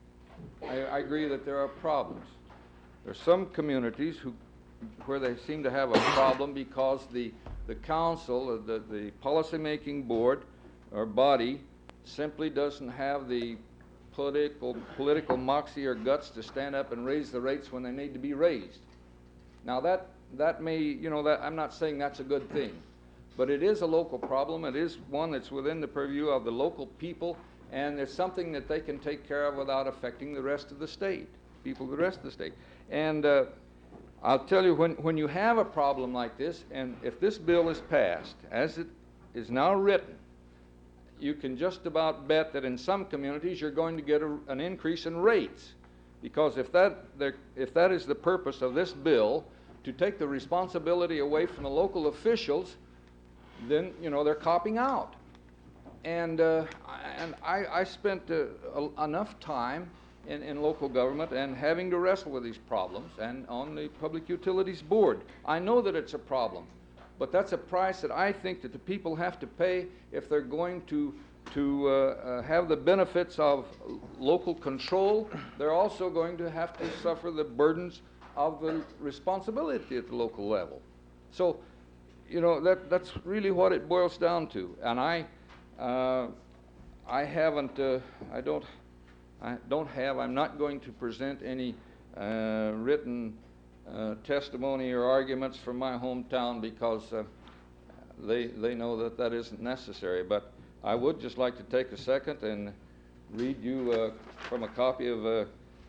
I, I agree that there are problems. There are some communities who, where they seem to have a problem because the The council, the, the policy-making board or body, simply doesn't have the political, political moxie or guts to stand up and raise the rates when they need to be raised. Now that, that may, you know, that, I'm not saying that's a good thing, but it is a local problem. It is one that's within the purview of the local people, and it's something that they can take care of without affecting the rest of the state, people of the rest of the state. And uh, I'll tell you, when, when you have a problem like this, and if this bill is passed, as it is now written, you can just about bet that in some communities you're going to get a, an increase in rates. Because if that, if that is the purpose of this bill, to take the responsibility away from the local officials, then, you know, they're copping out. And, uh, and I, I spent uh, a, enough time In, in local government and having to wrestle with these problems, and on the Public Utilities Board. I know that it's a problem, but that's a price that I think that the people have to pay if they're going to, to uh, uh, have the benefits of local control. They're also going to have to suffer the burdens of the responsibility at the local level. So, you know, that, that's really what it boils down to. And I, uh, I haven't, uh, I don't, I don't have, I'm not going to present any uh, written uh, testimony or arguments from my hometown because uh, they, they know that that isn't necessary. But I would just like to take a second and read you uh, from a copy of a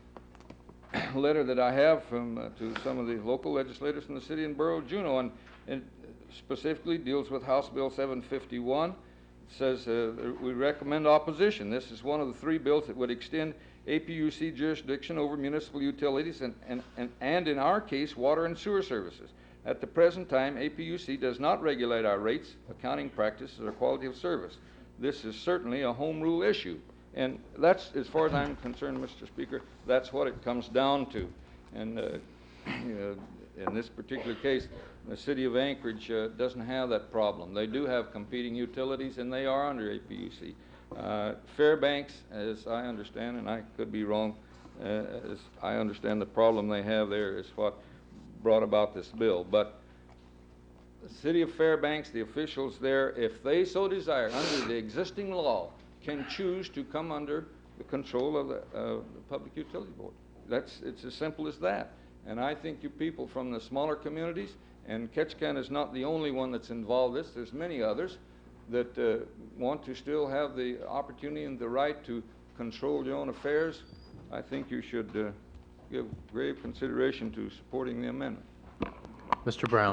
letter that I have from uh, to some of the local legislators from the city and borough of Juneau, and it specifically deals with House Bill seven fifty-one. Says uh, we recommend opposition. This is one of the three bills that would extend A P U C jurisdiction over municipal utilities and, and, and, and in our case, water and sewer services. At the present time, A P U C does not regulate our rates, accounting practices, or quality of service. This is certainly a home rule issue. And that's, as far as I'm concerned, Mister Speaker, that's what it comes down to. And uh, you know, in this particular case, the city of Anchorage uh, doesn't have that problem. They do have competing utilities, and they are under A P U C. Uh, Fairbanks, as I understand, and I could be wrong, uh, as I understand the problem they have there is what brought about this bill. But the city of Fairbanks, the officials there, if they so desire, under the existing law, can choose to come under the control of the, uh, the Public Utility Board. That's, it's as simple as that. And I think you people from the smaller communities, and Ketchikan is not the only one that's involved in this, there's many others that uh, want to still have the opportunity and the right to control your own affairs. I think you should uh, give grave consideration to supporting the amendment. Mister Brown.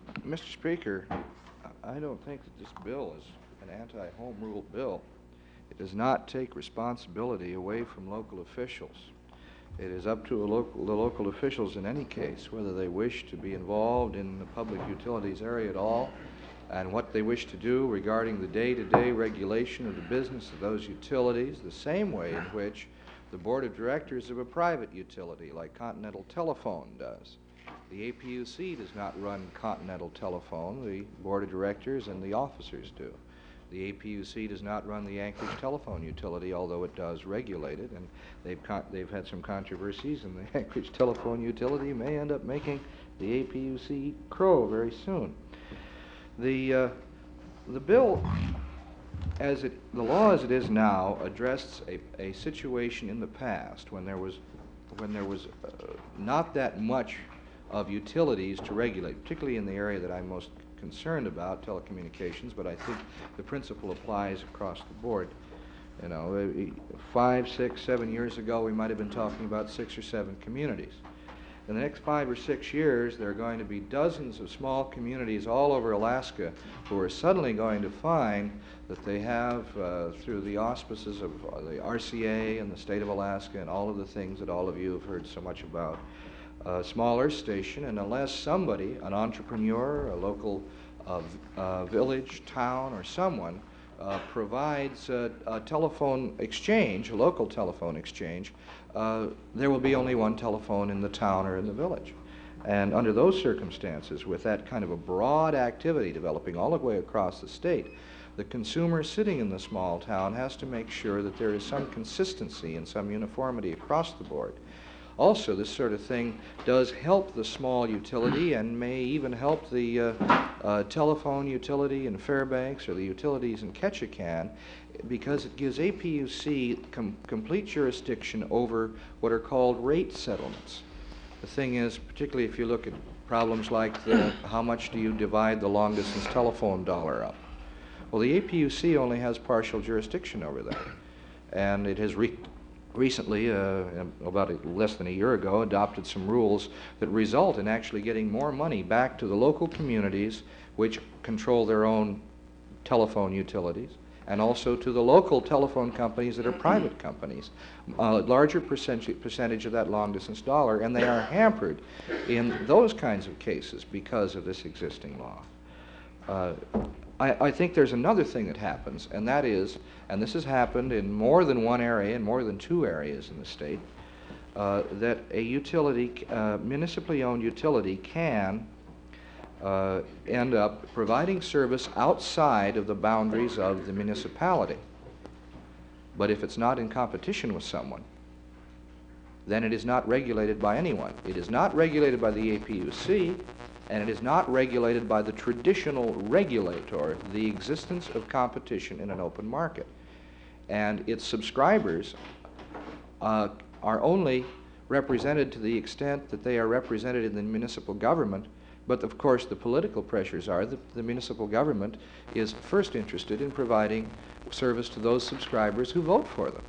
Mister Speaker, I don't think that this bill is an anti-home rule bill. It does not take responsibility away from local officials. It is up to a local, the local officials in any case, whether they wish to be involved in the public utilities area at all, and what they wish to do regarding the day-to-day regulation of the business of those utilities, the same way in which the board of directors of a private utility like Continental Telephone does. The A P U C does not run Continental Telephone. The board of directors and the officers do. The A P U C does not run the Anchorage Telephone Utility, although it does regulate it, and they've, con they've had some controversies, and the Anchorage Telephone Utility may end up making the A P U C crow very soon. The, uh, the bill, as it, the law as it is now, addressed a, a situation in the past when there was, when there was uh, not that much of utilities to regulate, particularly in the area that I'm most concerned about, telecommunications, but I think the principle applies across the board. You know, five, six, seven years ago, we might have been talking about six or seven communities. In the next five or six years, there are going to be dozens of small communities all over Alaska who are suddenly going to find that they have, uh, through the auspices of uh, the R C A and the state of Alaska and all of the things that all of you have heard so much about, a small earth station, and unless somebody, an entrepreneur, a local uh, uh, village, town, or someone uh, provides a, a telephone exchange, a local telephone exchange, uh, there will be only one telephone in the town or in the village. And under those circumstances, with that kind of a broad activity developing all the way across the state, the consumer sitting in the small town has to make sure that there is some consistency and some uniformity across the board. Also, this sort of thing does help the small utility and may even help the uh, uh, telephone utility in Fairbanks or the utilities in Ketchikan, because it gives A P U C com complete jurisdiction over what are called rate settlements. The thing is, particularly if you look at problems like the, how much do you divide the long-distance telephone dollar up? Well, the A P U C only has partial jurisdiction over that, and it has re recently, uh, about a, less than a year ago, adopted some rules that result in actually getting more money back to the local communities which control their own telephone utilities, and also to the local telephone companies that are private companies, a larger percentage, percentage of that long-distance dollar, and they are hampered in those kinds of cases because of this existing law. Uh, I, I think there's another thing that happens, and that is, and this has happened in more than one area, in more than two areas in the state, uh, that a utility, uh, municipally owned utility can uh, end up providing service outside of the boundaries of the municipality. But if it's not in competition with someone, then it is not regulated by anyone. It is not regulated by the A P U C, and it is not regulated by the traditional regulator, the existence of competition in an open market. And its subscribers uh, are only represented to the extent that they are represented in the municipal government, but of course the political pressures are that the municipal government is first interested in providing service to those subscribers who vote for them.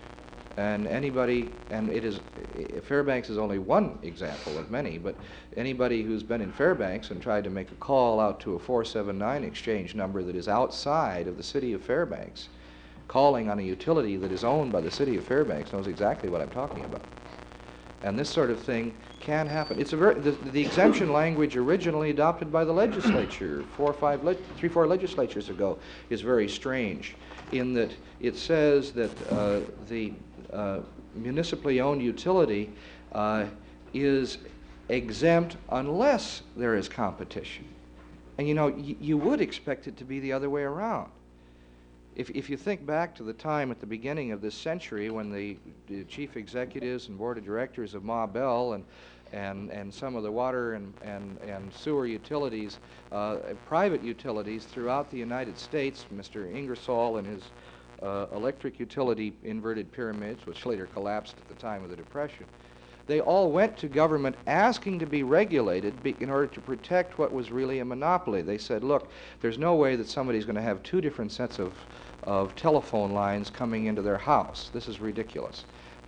And anybody, and it is, Fairbanks is only one example of many, but anybody who's been in Fairbanks and tried to make a call out to a four seven nine exchange number that is outside of the city of Fairbanks, calling on a utility that is owned by the city of Fairbanks, knows exactly what I'm talking about. And this sort of thing can happen. It's a very, the, the exemption language originally adopted by the legislature four or five, le three, four legislatures ago is very strange in that it says that uh, the uh, municipally owned utility uh, is exempt unless there is competition. And you know, y you would expect it to be the other way around. If, if you think back to the time at the beginning of this century when the, the chief executives and board of directors of Ma Bell and, and, and some of the water and, and, and sewer utilities, uh, private utilities throughout the United States, Mister Ingersoll and his uh, electric utility inverted pyramids, which later collapsed at the time of the Depression, they all went to government asking to be regulated be, in order to protect what was really a monopoly. They said, look, there's no way that somebody's going to have two different sets of, of telephone lines coming into their house. This is ridiculous.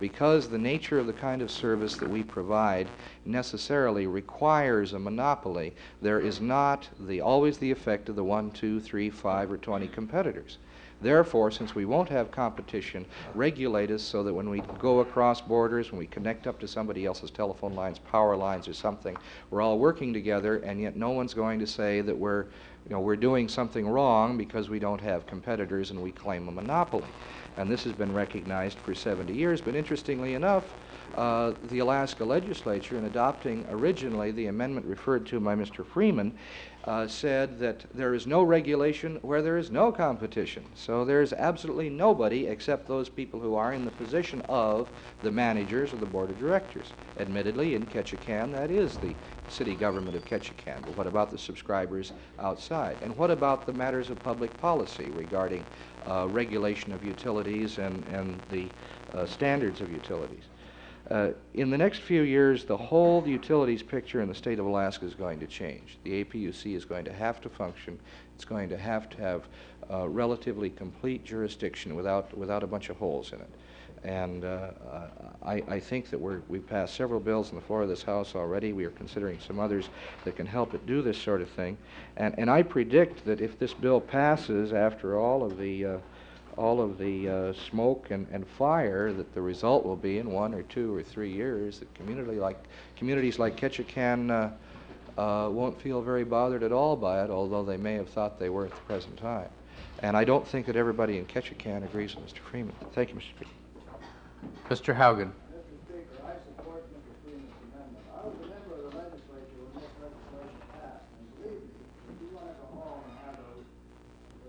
because the nature of the kind of service that we provide necessarily requires a monopoly, there is not the, always the effect of the one, two, three, five, or twenty competitors. Therefore, since we won't have competition, regulate us so that when we go across borders, when we connect up to somebody else's telephone lines, power lines, or something, we're all working together, and yet no one's going to say that we're, you know, we're doing something wrong because we don't have competitors and we claim a monopoly. And this has been recognized for seventy years, but interestingly enough, uh, the Alaska legislature, in adopting originally the amendment referred to by Mister Freeman, uh, said that there is no regulation where there is no competition. So there's absolutely nobody except those people who are in the position of the managers of the board of directors. Admittedly, in Ketchikan, that is the city government of Ketchikan. But what about the subscribers outside? And what about the matters of public policy regarding uh, regulation of utilities and, and the uh, standards of utilities? Uh, in the next few years, the whole utilities picture in the state of Alaska is going to change. The A P U C is going to have to function. It's going to have to have uh, relatively complete jurisdiction without, without a bunch of holes in it. And uh, I, I think that we're, we've passed several bills on the floor of this House already. We are considering some others that can help it do this sort of thing. And, and I predict that if this bill passes after all of the uh, all of the uh, smoke and, and fire, that the result will be in one or two or three years that community like, communities like Ketchikan uh, uh, won't feel very bothered at all by it, although they may have thought they were at the present time. And I don't think that everybody in Ketchikan agrees with Mister Freeman. Thank you, Mister Speaker. Mister Haugen. Mister Speaker, I support Mister Freeman's amendment. I was a member of the legislature when this legislation passed, and believe me, if you want to go home and have a, a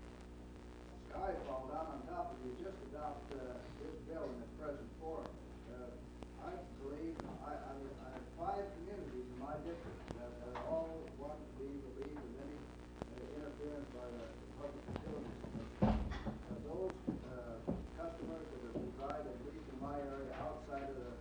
sky fall down on top of you, just adopt uh, this bill in its present form. Uh, I believe, I, I, I have five communities in my district that are all want to be relieved of any uh, interference by the Public Utilities Commission. Uh, those uh, customers that are reside at least in my area outside of the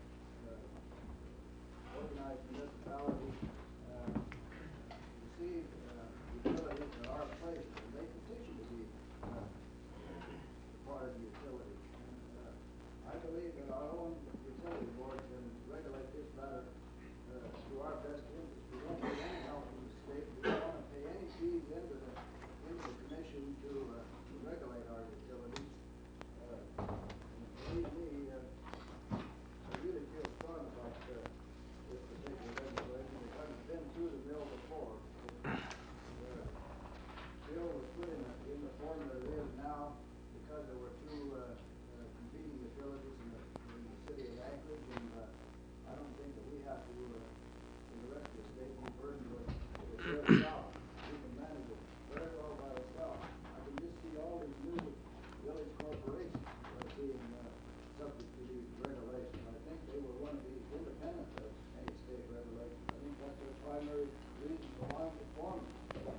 uh, organized municipality uh, receive uh, utilities in our places, and they petition to be uh, part of the utilities. And, uh, I believe that our own utility board can regulate this matter uh, to our best interest. We don't pay any help from the state. We don't want to pay any fees into the into the commission to, uh, to regulate our utilities. Uh, Believe me, uh, I really feel strong about uh, this particular legislation because it's been through the mill before. The uh, bill was put in, a, in the form that it is now because there were two uh, uh, competing utilities in the, in the city of Anchorage, and uh, I don't think that we have to, uh, in the rest of the state, be burdened with with it ourselves. We can manage it very well by ourselves. I can just see all these new village corporations uh, being uh, subject to these regulations. I think they will want to be independent of any state regulations. I think that's their primary reason for wanting to form them.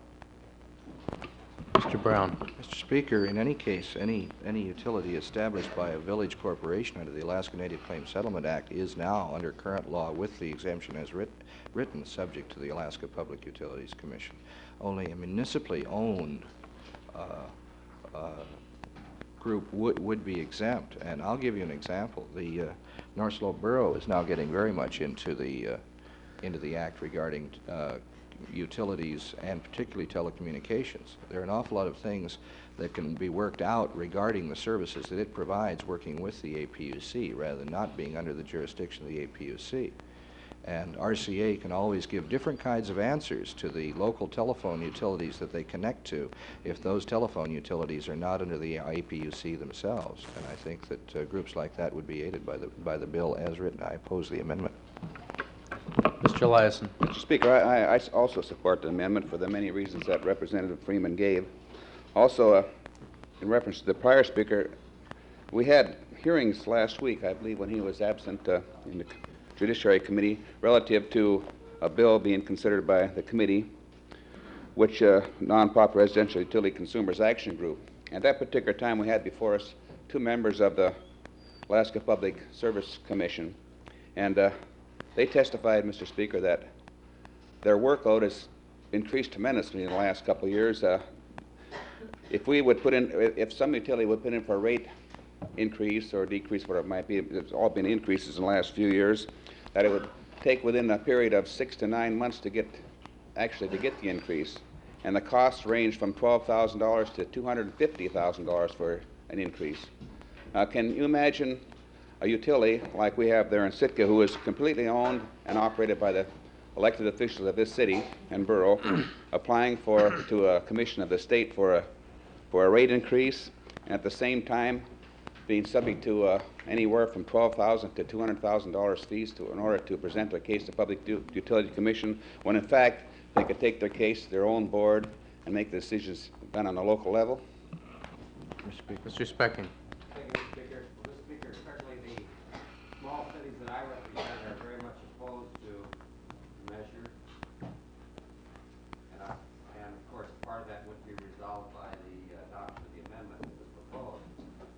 Mister Brown. Mister Speaker, in any case, any, any utility established by a village corporation under the Alaska Native Claims Settlement Act is now, under current law, with the exemption as writ written, subject to the Alaska Public Utilities Commission. Only a municipally owned uh, uh, group would, would be exempt. And I'll give you an example. The uh, North Slope Borough is now getting very much into the, uh, into the act regarding uh, utilities and particularly telecommunications. There are an awful lot of things that can be worked out regarding the services that it provides working with the A P U C rather than not being under the jurisdiction of the A P U C. And R C A can always give different kinds of answers to the local telephone utilities that they connect to if those telephone utilities are not under the A P U C themselves. And I think that uh, groups like that would be aided by the, by the bill as written. I oppose the amendment. Mister Eliason. Mister Speaker, I, I, I also support the amendment for the many reasons that Representative Freeman gave. Also, uh, in reference to the prior speaker, we had hearings last week, I believe, when he was absent uh, in the Judiciary Committee relative to a bill being considered by the committee, which uh, Non-Profit Residential Utility Consumers Action Group. At that particular time, we had before us two members of the Alaska Public Service Commission, and uh, they testified, Mister Speaker, that their workload has increased tremendously in the last couple of years. Uh, if we would put in, if some utility would put in for a rate increase or decrease, whatever it might be, it's all been increases in the last few years, that it would take within a period of six to nine months to get, actually to get the increase. And the costs range from twelve thousand dollars to two hundred fifty thousand dollars for an increase. Now, can you imagine a utility like we have there in Sitka, who is completely owned and operated by the elected officials of this city and borough, applying for to a commission of the state for a for a rate increase, and at the same time being subject to uh, anywhere from twelve thousand to two hundred thousand dollars fees to in order to present a case to Public Du- Utility Commission, when in fact they could take their case to their own board and make the decisions done on a local level? Mister Specking. Thank you, Mister Speaker. Well, Mister Speaker, certainly the small cities that I represent are very much opposed to the measure. And, I, and of course, part of that would be resolved by the uh, adoption of the amendment that was proposed.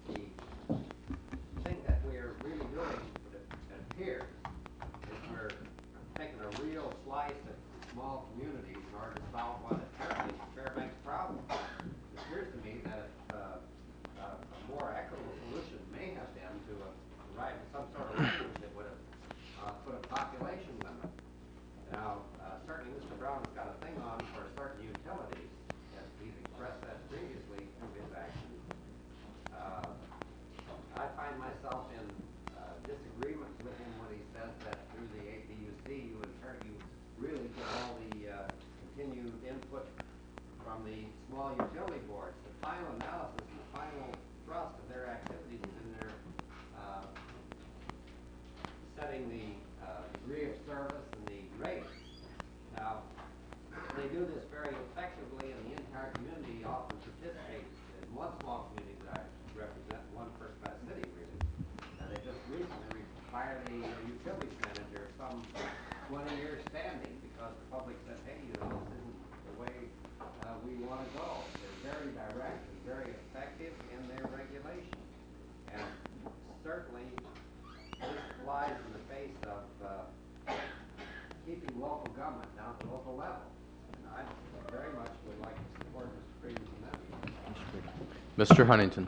The thing that we're really doing, it appears, is we're taking a real slice of small communities in order to solve what apparently is Fairbanks' problem. It appears to me that uh, uh, a more equitable solution may have been to uh, write some sort of language that would have uh, put a population limit. Now, uh, certainly Mister Brown has got a thing on for certain utilities, as he's expressed that previously through his actions. Uh, I find myself in uh, disagreement with him when he says that through the A P U C you, in turn, you really get all the uh, continued input from the small utility boards. The final analysis and the final thrust of their activities is in their uh, setting the uh, degree of service and the rates. Now, they do this very effectively, and the entire community often participates. In one small community that I represent, one first-class city, really, and they just recently fired the utilities manager some twenty years standing because the public said, hey, you know, this isn't the way uh, we want to go. They're very direct and very effective in their regulation. And certainly, this flies in the face of uh, keeping local government down to local level. And I very much would like to support Mister Freeman's amendment. Mister Huntington.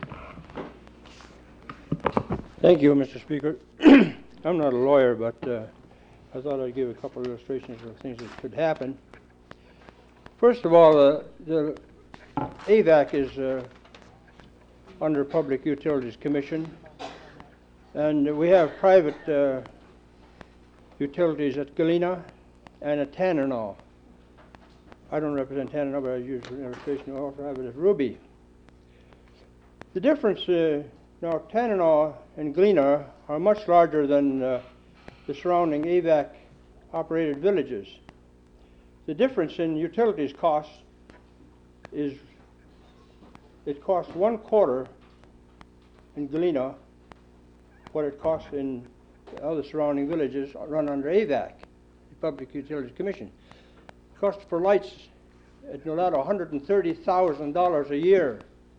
Thank you, Mister Speaker. I'm not a lawyer, but uh, I thought I'd give a couple of illustrations of things that could happen. First of all, uh, the A V A C is uh, under Public Utilities Commission, and we have private uh, utilities at Galena and at Tanana. I don't represent Tanana, but I use the illustration. I also have it at Ruby. The difference uh, now, Tanana and Galena are much larger than uh, the surrounding A V A C operated villages. The difference in utilities costs is it costs one quarter in Galena what it costs in the other surrounding villages run under A V A C, the Public Utilities Commission. The cost for lights at Nolado one hundred thirty thousand dollars a year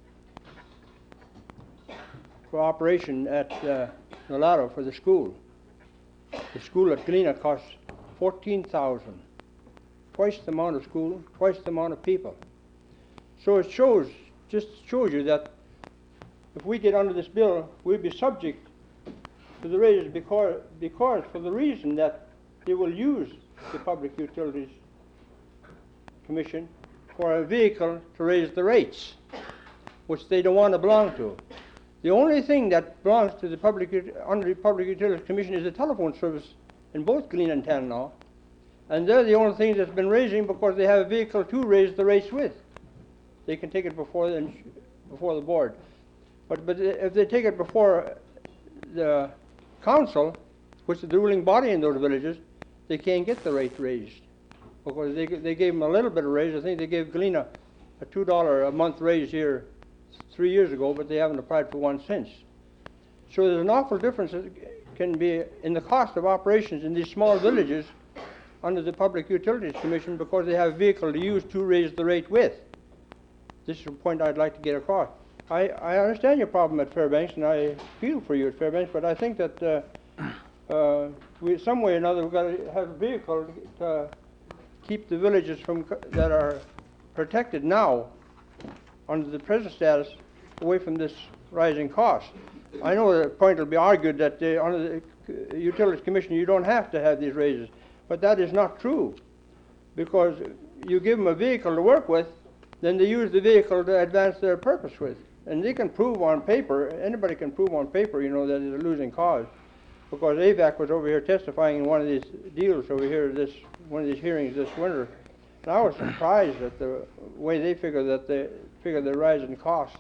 for operation at uh, Nolado for the school. The school at Galena costs fourteen thousand dollars, twice the amount of school, twice the amount of people. So it shows, just shows you that if we get under this bill, we'll be subject to the raises because, because for the reason that they will use the Public Utilities Commission for a vehicle to raise the rates, which they don't want to belong to. The only thing that belongs to the public under the Public Utilities Commission is the telephone service in both Galena and Tanana, and they're the only thing that's been raising because they have a vehicle to raise the rates with. They can take it before the, before the board, but but if they take it before the council, which is the ruling body in those villages, they can't get the rate raised because they they gave them a little bit of raise. I think they gave Galena a two dollar a month raise here three years ago, but they haven't applied for one since. So there's an awful difference that can be in the cost of operations in these small villages under the Public Utilities Commission because they have a vehicle to use to raise the rate with. This is a point I'd like to get across. I, I understand your problem at Fairbanks, and I feel for you at Fairbanks, but I think that uh, uh, we, some way or another we've got to have a vehicle to keep the villages from that are protected now under the present status away from this rising cost. I know the point will be argued that uh, under the C- Utilities Commission you don't have to have these raises, but that is not true, because you give them a vehicle to work with, then they use the vehicle to advance their purpose with. And they can prove on paper, anybody can prove on paper, you know, that it's a losing cause. Because A V A C was over here testifying in one of these deals over here, this, one of these hearings this winter. And I was surprised at the way they figure that they figure the rise in cost.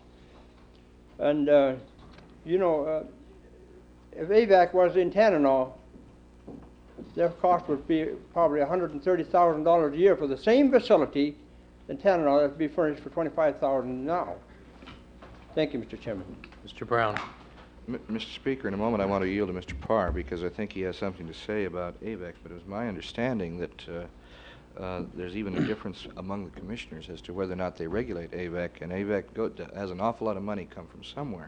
And, uh, you know, uh, if A V A C was in Tanana, their cost would be probably one hundred thirty thousand dollars a year for the same facility in Tanana that would be furnished for twenty-five thousand dollars now. Thank you, Mister Chairman. Mister Brown. M- Mister Speaker, in a moment I want to yield to Mister Parr because I think he has something to say about A V A C, but it was my understanding that uh, uh, there's even a difference among the commissioners as to whether or not they regulate A V A C, and A V A C go, has an awful lot of money come from somewhere.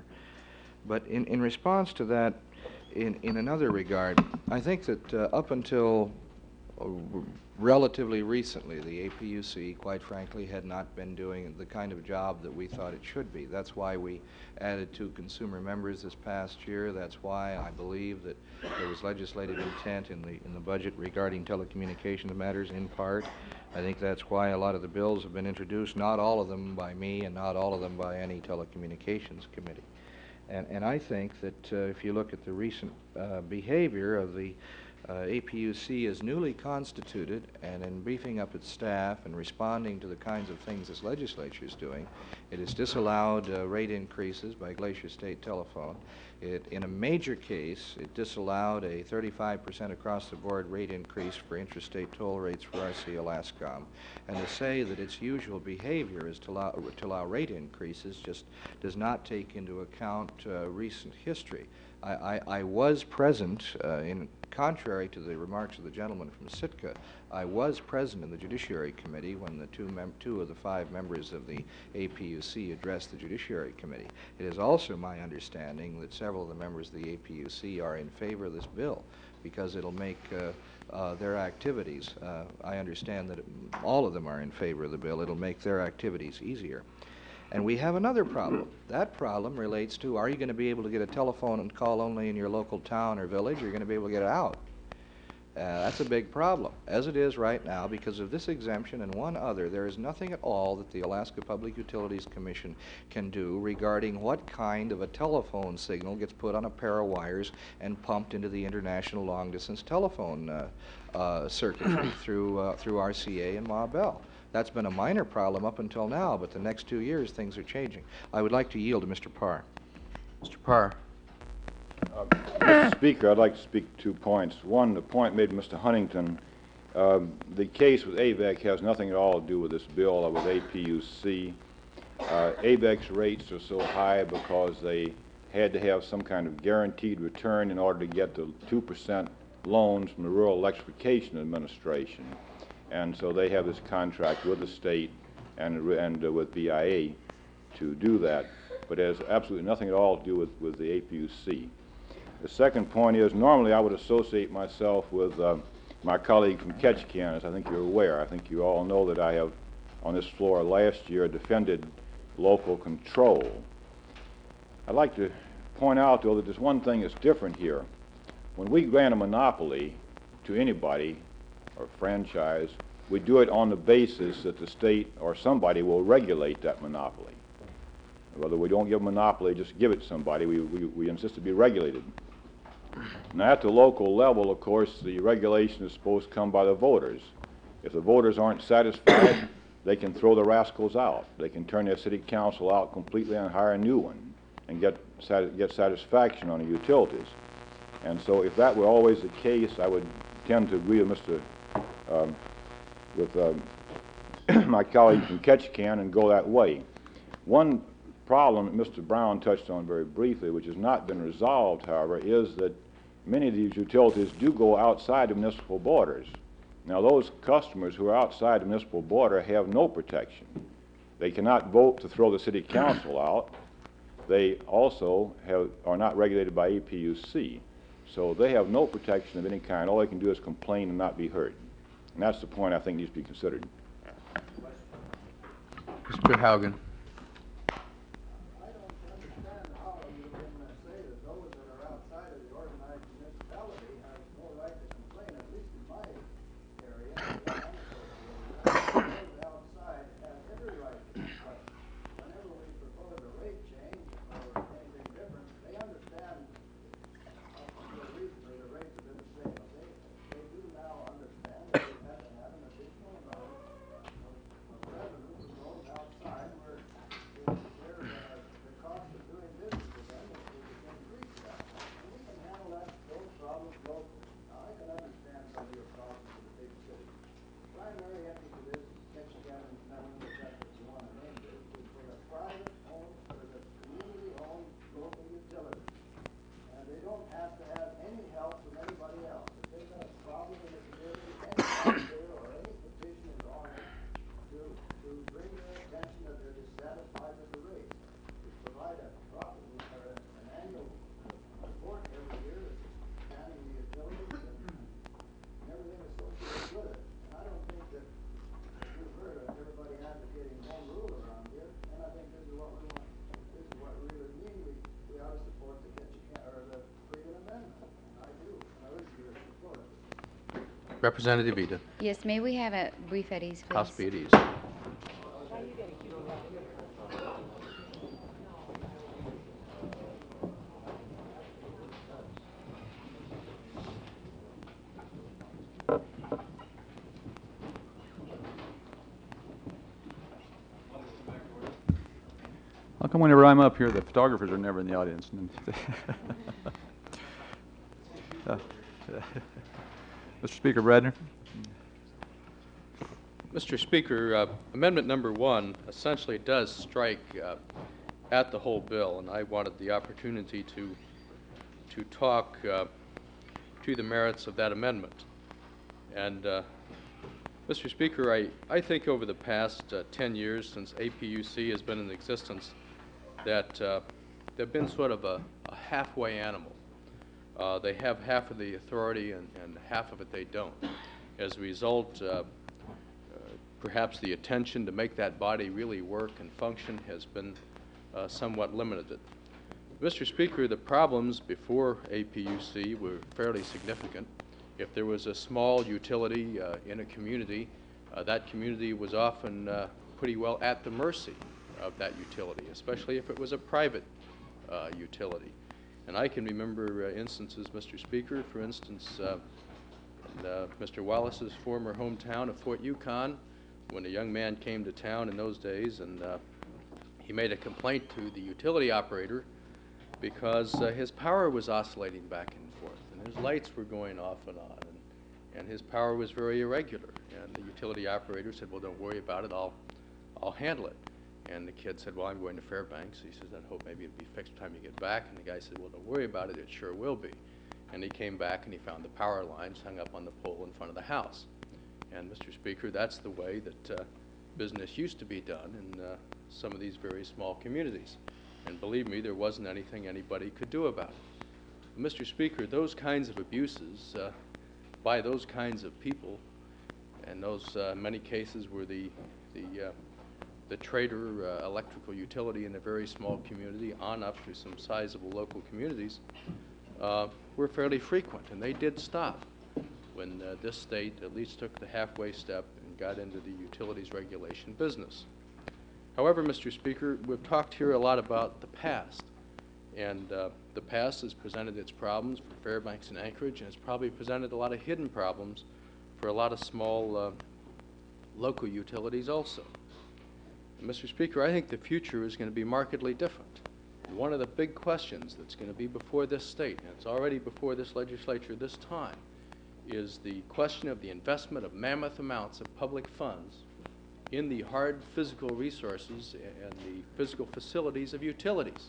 But in, in response to that, in, in another regard, I think that uh, up until uh, relatively recently, the A P U C, quite frankly, had not been doing the kind of job that we thought it should be. That's why we added two consumer members this past year. That's why I believe that there was legislative intent in the in the budget regarding telecommunications matters in part. I think that's why a lot of the bills have been introduced, not all of them by me and not all of them by any telecommunications committee. And, and I think that uh, if you look at the recent uh, behavior of the Uh, A P U C is newly constituted, and in beefing up its staff and responding to the kinds of things this legislature is doing, it has disallowed uh, rate increases by Glacier State Telephone. It, in a major case, it disallowed a thirty-five percent across-the-board rate increase for interstate toll rates for R C Elascom. And to say that its usual behavior is to allow, to allow rate increases just does not take into account uh, recent history. I, I, I was present, uh, in contrary to the remarks of the gentleman from Sitka, I was present in the Judiciary Committee when the two, mem two of the five members of the A P U C addressed the Judiciary Committee. It is also my understanding that several of the members of the A P U C are in favor of this bill because it'll make uh, uh, their activities, uh, I understand that it, all of them are in favor of the bill, it'll make their activities easier. And we have another problem. That problem relates to, are you going to be able to get a telephone and call only in your local town or village, or are you going to be able to get it out? Uh, that's a big problem. As it is right now, because of this exemption and one other, there is nothing at all that the Alaska Public Utilities Commission can do regarding what kind of a telephone signal gets put on a pair of wires and pumped into the international long-distance telephone uh, uh, circuitry through, uh, through R C A and Ma Bell. That's been a minor problem up until now, but the next two years things are changing. I would like to yield to Mister Parr. Mister Parr. Uh, Mister Speaker, I'd like to speak two points. One, the point made by Mister Huntington, um, the case with A V A C has nothing at all to do with this bill or with A P U C. Uh, A V A C's rates are so high because they had to have some kind of guaranteed return in order to get the two percent loans from the Rural Electrification Administration. And so they have this contract with the state and, and uh, with B I A to do that, but it has absolutely nothing at all to do with, with the A P U C. The second point is, normally I would associate myself with uh, my colleague from Ketchikan, as I think you're aware. I think you all know that I have, on this floor last year, defended local control. I'd like to point out, though, that there's one thing that's different here. When we grant a monopoly to anybody, or franchise, we do it on the basis that the state or somebody will regulate that monopoly. Whether we don't give a monopoly, just give it to somebody, we, we, we insist to be regulated. Now at the local level, of course, the regulation is supposed to come by the voters. If the voters aren't satisfied, they can throw the rascals out. They can turn their city council out completely and hire a new one and get, sat get satisfaction on the utilities. And so if that were always the case, I would tend to agree with Mister Um, with um, my colleague from Ketchikan and go that way. One problem that Mister Brown touched on very briefly, which has not been resolved, however, is that many of these utilities do go outside the municipal borders. Now, those customers who are outside the municipal border have no protection. They cannot vote to throw the city council out. They also have, are not regulated by A P U C. So they have no protection of any kind. All they can do is complain and not be heard. And that's the point I think needs to be considered. Mister Haugen. I don't understand how you can say that Representative Eda. Yes, may we have a brief at ease, please? House be at ease. How come whenever I'm up here, the photographers are never in the audience? uh, Mister Speaker, Bradner. Mister Speaker, uh, amendment number one essentially does strike uh, at the whole bill, and I wanted the opportunity to to talk uh, to the merits of that amendment. And uh, Mister Speaker, I, I think over the past uh, ten years since A P U C has been in existence, that uh, they've been sort of a, a halfway animal. Uh, they have half of the authority and, and half of it they don't. As a result, uh, uh, perhaps the attention to make that body really work and function has been uh, somewhat limited. Mister Speaker, the problems before A P U C were fairly significant. If there was a small utility uh, in a community, uh, that community was often uh, pretty well at the mercy of that utility, especially if it was a private uh, utility. And I can remember uh, instances, Mister Speaker, for instance, uh, in, uh, Mister Wallace's former hometown of Fort Yukon, when a young man came to town in those days, and uh, he made a complaint to the utility operator because uh, his power was oscillating back and forth, and his lights were going off and on, and, and his power was very irregular. And the utility operator said, well, don't worry about it, I'll, I'll handle it. And the kid said, well, I'm going to Fairbanks. He says, I hope maybe it'll be fixed by the time you get back. And the guy said, well, don't worry about it, it sure will be. And he came back and he found the power lines hung up on the pole in front of the house. And Mister Speaker, that's the way that uh, business used to be done in uh, some of these very small communities. And believe me, there wasn't anything anybody could do about it. Mister Speaker, those kinds of abuses uh, by those kinds of people, and those uh, many cases were the, the uh, the trader uh, electrical utility in a very small community on up to some sizable local communities uh, were fairly frequent, and they did stop when uh, this state at least took the halfway step and got into the utilities regulation business. However, Mister Speaker, we've talked here a lot about the past, and uh, the past has presented its problems for Fairbanks and Anchorage, and it's probably presented a lot of hidden problems for a lot of small uh, local utilities also. Mister Speaker, I think the future is going to be markedly different. One of the big questions that's going to be before this state, and it's already before this legislature this time, is the question of the investment of mammoth amounts of public funds in the hard physical resources and the physical facilities of utilities.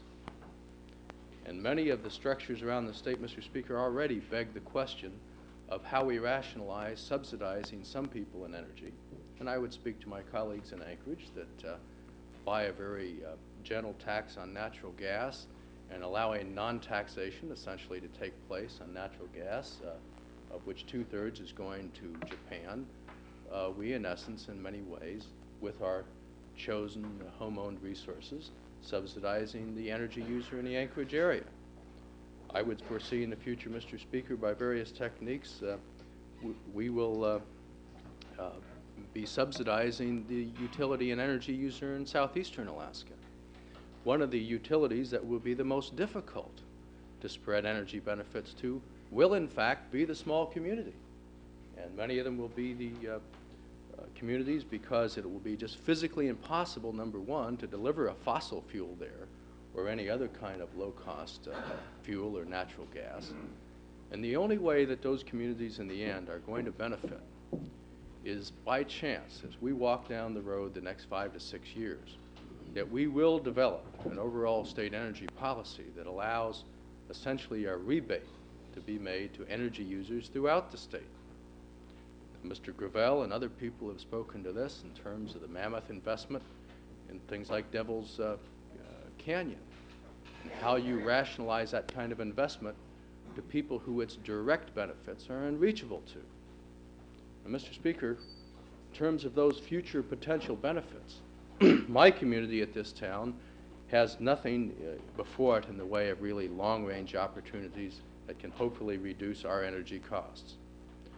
And many of the structures around the state, Mister Speaker, already beg the question of how we rationalize subsidizing some people in energy. And I would speak to my colleagues in Anchorage that uh, buy a very uh, gentle tax on natural gas and allowing non-taxation essentially to take place on natural gas, uh, of which two-thirds is going to Japan. Uh, we, in essence, in many ways, with our chosen uh, home-owned resources, subsidizing the energy user in the Anchorage area. I would foresee in the future, Mister Speaker, by various techniques, uh, we will uh, uh, be subsidizing the utility and energy user in southeastern Alaska. One of the utilities that will be the most difficult to spread energy benefits to will in fact be the small community. And many of them will be the uh, uh, communities because it will be just physically impossible, number one, to deliver a fossil fuel there or any other kind of low-cost uh, fuel or natural gas. And the only way that those communities in the end are going to benefit is by chance, as we walk down the road the next five to six years, that we will develop an overall state energy policy that allows essentially a rebate to be made to energy users throughout the state. Mister Gravel and other people have spoken to this in terms of the mammoth investment in things like Devil's uh, uh, Canyon, and how you rationalize that kind of investment to people who its direct benefits are unreachable to. And Mister Speaker, in terms of those future potential benefits, my community at this town has nothing uh, before it in the way of really long-range opportunities that can hopefully reduce our energy costs.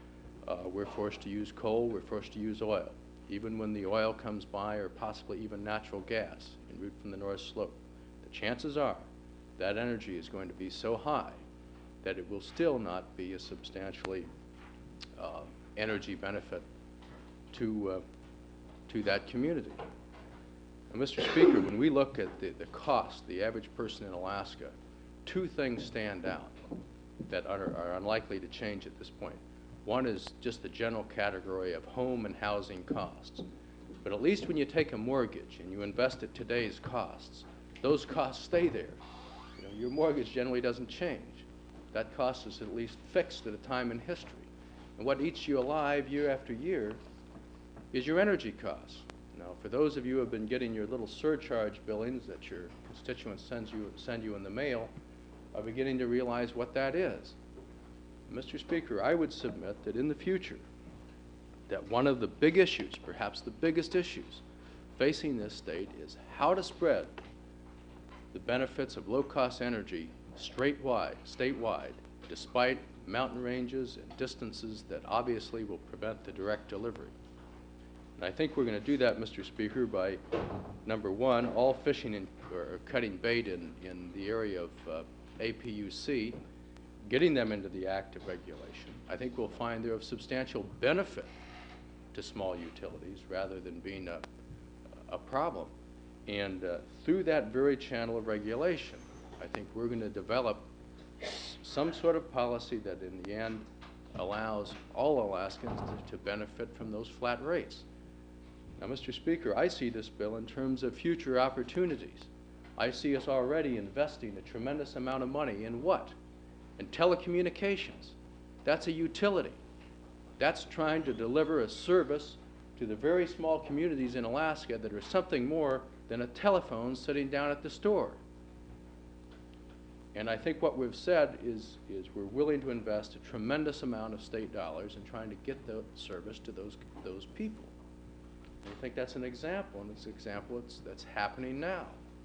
Uh, we're forced to use coal, we're forced to use oil. Even when the oil comes by, or possibly even natural gas en route from the North Slope, the chances are that energy is going to be so high that it will still not be a substantially uh, energy benefit to, uh, to that community. Now, Mister Speaker, when we look at the, the cost, the average person in Alaska, two things stand out that are, are unlikely to change at this point. One is just the general category of home and housing costs. But at least when you take a mortgage and you invest at today's costs, those costs stay there. You know, your mortgage generally doesn't change. That cost is at least fixed at a time in history. And what eats you alive year after year is your energy costs. Now, for those of you who have been getting your little surcharge billings that your constituents sends you, send you in the mail, are beginning to realize what that is. Mister Speaker, I would submit that in the future, that one of the big issues, perhaps the biggest issues, facing this state is how to spread the benefits of low-cost energy straight-wide, statewide, despite mountain ranges and distances that obviously will prevent the direct delivery. And I think we're going to do that, Mister Speaker, by, number one, all fishing in, or cutting bait in, in the area of uh, A P U C, getting them into the act of regulation. I think we'll find they're of substantial benefit to small utilities rather than being a, a problem. And uh, through that very channel of regulation, I think we're going to develop some sort of policy that in the end allows all Alaskans to, to benefit from those flat rates. Now, Mister Speaker, I see this bill in terms of future opportunities. I see us already investing a tremendous amount of money in what? In telecommunications. That's a utility. That's trying to deliver a service to the very small communities in Alaska that are something more than a telephone sitting down at the store. And I think what we've said is, is we're willing to invest a tremendous amount of state dollars in trying to get the service to those, those people. And I think that's an example, and it's an example that's, that's happening now.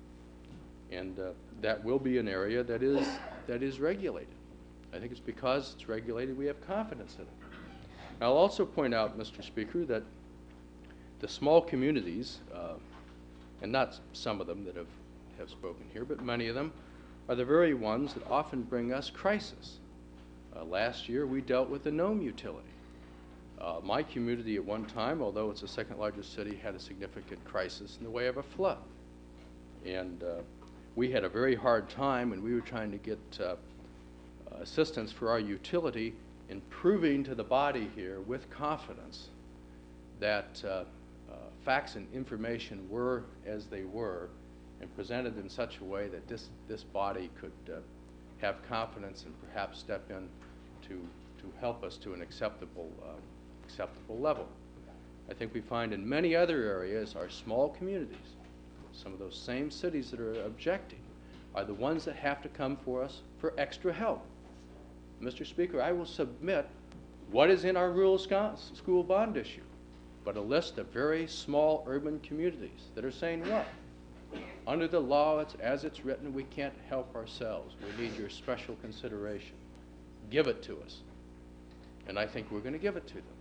And uh, that will be an area that is, that is regulated. I think it's because it's regulated we have confidence in it. I'll also point out, Mister Speaker, that the small communities, uh, and not some of them that have, have spoken here, but many of them, are the very ones that often bring us crisis. Uh, last year we dealt with the Nome utility. Uh, my community at one time, although it's the second largest city, had a significant crisis in the way of a flood. And uh, we had a very hard time when we were trying to get uh, assistance for our utility in proving to the body here with confidence that uh, uh, facts and information were as they were and presented in such a way that this, this body could uh, have confidence and perhaps step in to, to help us to an acceptable, uh, acceptable level. I think we find in many other areas our small communities, some of those same cities that are objecting, are the ones that have to come for us for extra help. Mister Speaker, I will submit what is in our rural school bond issue, but a list of very small urban communities that are saying what? Under the law, it's, as it's written, we can't help ourselves. We need your special consideration. Give it to us. And I think we're going to give it to them.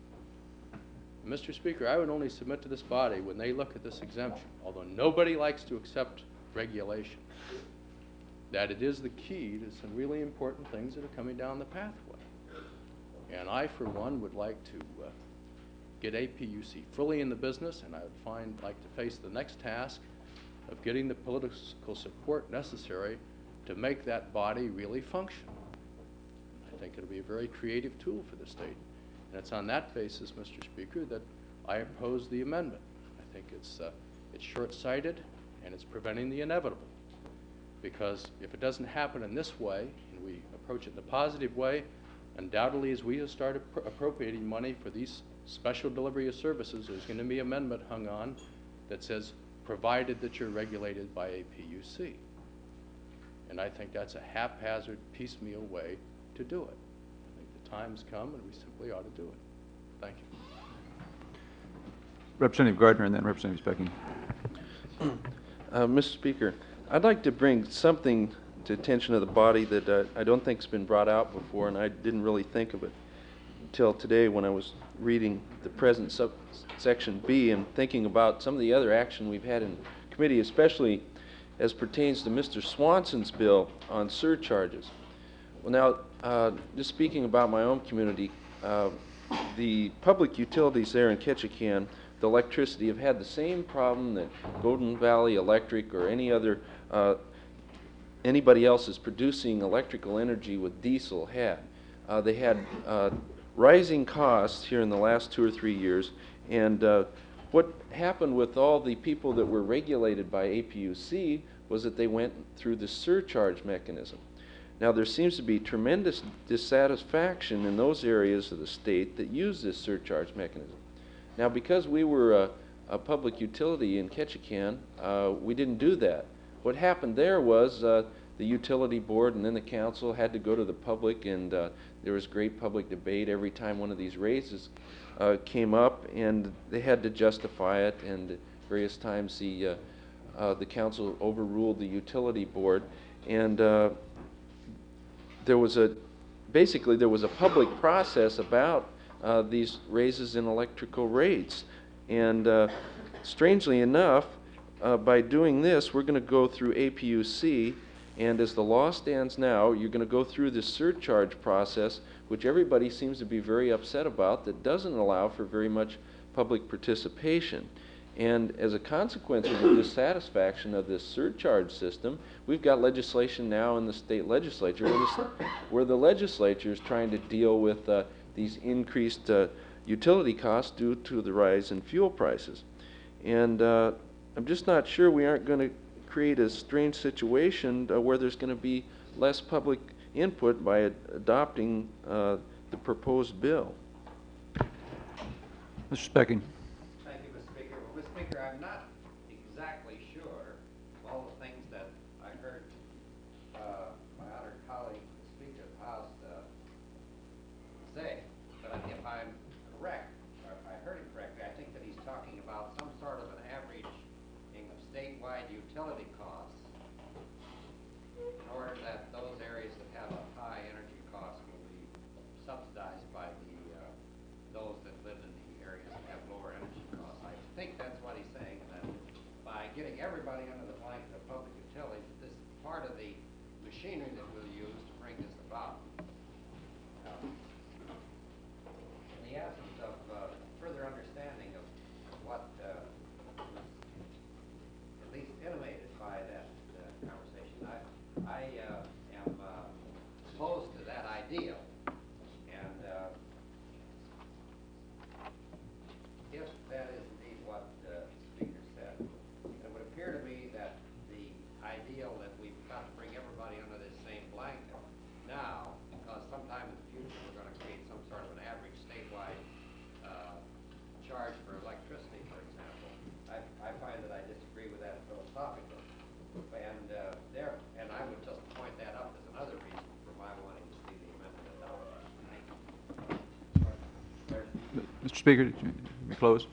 Mister Speaker, I would only submit to this body when they look at this exemption, although nobody likes to accept regulation, that it is the key to some really important things that are coming down the pathway. And I, for one, would like to uh, get A P U C fully in the business, and I would find, like to face the next task of getting the political support necessary to make that body really function. I think it'll be a very creative tool for the state. And it's on that basis, Mister Speaker, that I oppose the amendment. I think it's, uh, it's short-sighted and it's preventing the inevitable. Because if it doesn't happen in this way, and we approach it in a positive way, undoubtedly as we start appro appropriating money for these special delivery of services, there's going to be an amendment hung on that says, provided that you're regulated by A P U C. And I think that's a haphazard, piecemeal way to do it. I think the time's come and we simply ought to do it. Thank you. Representative Gardner and then Representative Specking. Uh, Mister Speaker, I'd like to bring something to attention of the body that uh, I don't think has been brought out before, and I didn't really think of it. until today when I was reading the present subsection B and thinking about some of the other action we've had in committee, especially as pertains to Mister Swanson's bill on surcharges. Well, now, uh, just speaking about my own community, uh, the public utilities there in Ketchikan, the electricity, have had the same problem that Golden Valley Electric or any other uh, anybody else is producing electrical energy with diesel had. Uh, they had uh, rising costs here in the last two or three years, and uh, what happened with all the people that were regulated by A P U C was that they went through the surcharge mechanism. Now, there seems to be tremendous dissatisfaction in those areas of the state that use this surcharge mechanism. Now, because we were a, a public utility in Ketchikan, uh, we didn't do that. What happened there was uh, the utility board and then the council had to go to the public, and uh, there was great public debate every time one of these raises uh, came up, and they had to justify it, and various times the, uh, uh, the council overruled the utility board, and uh, there was a, basically there was a public process about uh, these raises in electrical rates, and uh, strangely enough, Uh, by doing this, we're going to go through A P U C, and as the law stands now, you're going to go through this surcharge process, which everybody seems to be very upset about, that doesn't allow for very much public participation. And as a consequence of the dissatisfaction of this surcharge system, we've got legislation now in the state legislature where the, where the legislature is trying to deal with uh, these increased uh, utility costs due to the rise in fuel prices. And uh, I'm just not sure we aren't going to create a strange situation uh, where there's going to be less public input by ad adopting uh, the proposed bill. Mister Specking. Thank you, Mister Speaker. Well, Mister Speaker, I'm not exactly sure of all the things that I heard uh, my honored colleague, the Speaker of the House, uh, say. But if I'm correct, or if I heard him correctly, I think that he's talking about some sort of an average of statewide utility costs in order that those areas that have a high energy cost will be subsidized by the uh, those that live in the areas that have lower energy costs. I think that's what he's saying, that by getting everybody under the blanket of public utilities, that this is part of the machinery that we'll use to bring this about. Um, in the absence of uh, further understanding of what uh, intimated by that uh, conversation, I, I uh, am uh, opposed to that idea, and uh, if that is indeed what uh, the Speaker said, it would appear to me that the ideal that we've got to bring everybody under this same blanket now, because sometime in the future we're going to create some sort of an average statewide uh, charge for electricity, for example. I, I find that I disagree with that philosophically. And uh, there, and I would just point that up as another reason for my wanting to see the amendment adopted. Mister Speaker, you may close.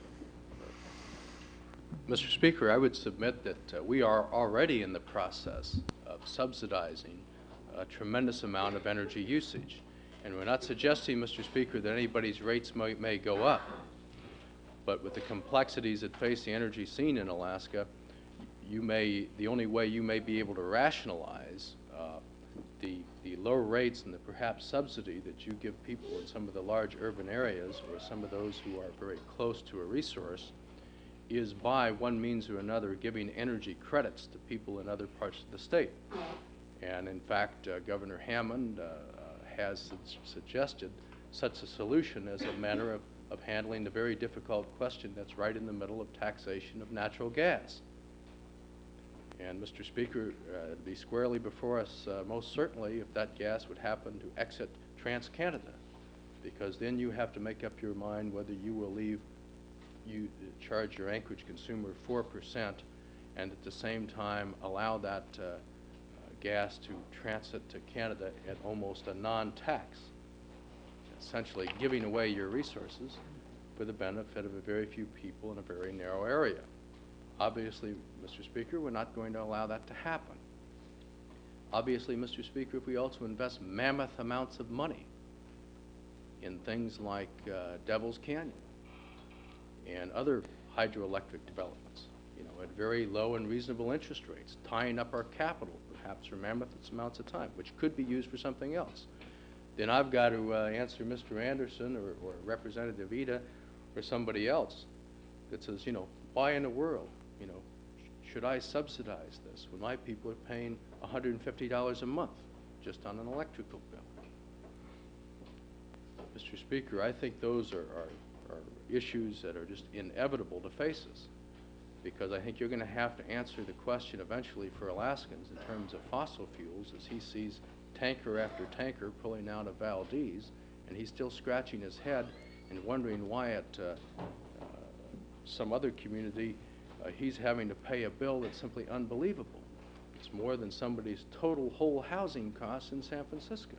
Mister Speaker, I would submit that uh, we are already in the process of subsidizing a tremendous amount of energy usage. And we're not suggesting, Mister Speaker, that anybody's rates may, may go up. But with the complexities that face the energy scene in Alaska, you may, the only way you may be able to rationalize uh, the, the low rates and the perhaps subsidy that you give people in some of the large urban areas or some of those who are very close to a resource is by one means or another giving energy credits to people in other parts of the state. And in fact, uh, Governor Hammond uh, uh, has su suggested such a solution as a manner of, of handling the very difficult question that's right in the middle of taxation of natural gas. And Mister Speaker, uh, it'd be squarely before us uh, most certainly if that gas would happen to exit TransCanada, because then you have to make up your mind whether you will leave, you uh, charge your Anchorage consumer four percent and at the same time allow that uh, uh, gas to transit to Canada at almost a non-tax, essentially giving away your resources for the benefit of a very few people in a very narrow area. Obviously, Mister Speaker, we're not going to allow that to happen. Obviously, Mister Speaker, if we also invest mammoth amounts of money in things like uh, Devil's Canyon and other hydroelectric developments, you know, at very low and reasonable interest rates, tying up our capital, perhaps for mammoth amounts of time, which could be used for something else. Then I've got to uh, answer Mister Anderson or, or Representative Ida or somebody else that says, you know, why in the world, you know, sh should I subsidize this when my people are paying one hundred fifty dollars a month just on an electrical bill? Mister Speaker, I think those are, are, are issues that are just inevitable to face us, because I think you're going to have to answer the question eventually for Alaskans in terms of fossil fuels as he sees tanker after tanker pulling out of Valdez, and he's still scratching his head and wondering why at uh, uh, some other community uh, he's having to pay a bill that's simply unbelievable. It's more than somebody's total whole housing costs in San Francisco.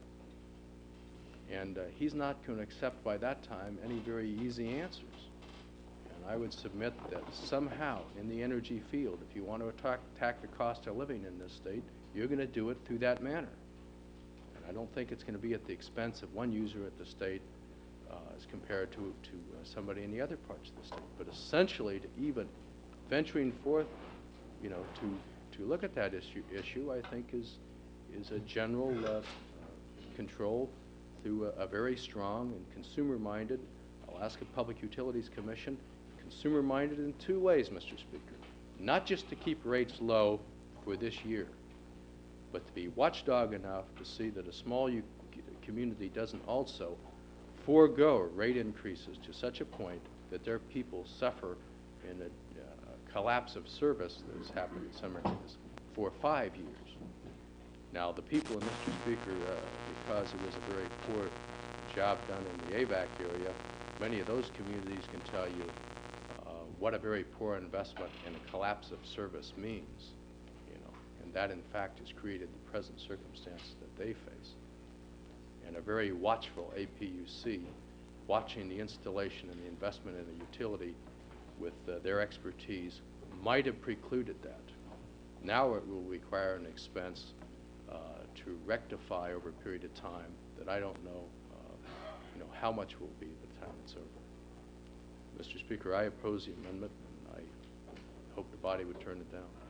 And uh, he's not going to accept by that time any very easy answers. And I would submit that somehow in the energy field, if you want to attack, attack the cost of living in this state, you're going to do it through that manner. And I don't think it's going to be at the expense of one user at the state uh, as compared to, to uh, somebody in the other parts of the state. But essentially, to even venturing forth, you know, to, to look at that issue, issue I think is, is a general uh, uh, control through a, a very strong and consumer-minded Alaska Public Utilities Commission, consumer-minded in two ways, Mister Speaker. Not just to keep rates low for this year, but to be watchdog enough to see that a small u community doesn't also forego rate increases to such a point that their people suffer in a uh, collapse of service that has happened in some areas for five years. Now, the people, and Mister Speaker, uh, because it was a very poor job done in the A V A C area, many of those communities can tell you uh, what a very poor investment in a collapse of service means, you know, and that, in fact, has created the present circumstance that they face. And a very watchful A P U C, watching the installation and the investment in the utility with uh, their expertise, might have precluded that. Now it will require an expense Uh, to rectify over a period of time that I don't know, uh, you know, how much will be by the time it's over. Mister Speaker, I oppose the amendment, and I hope the body would turn it down.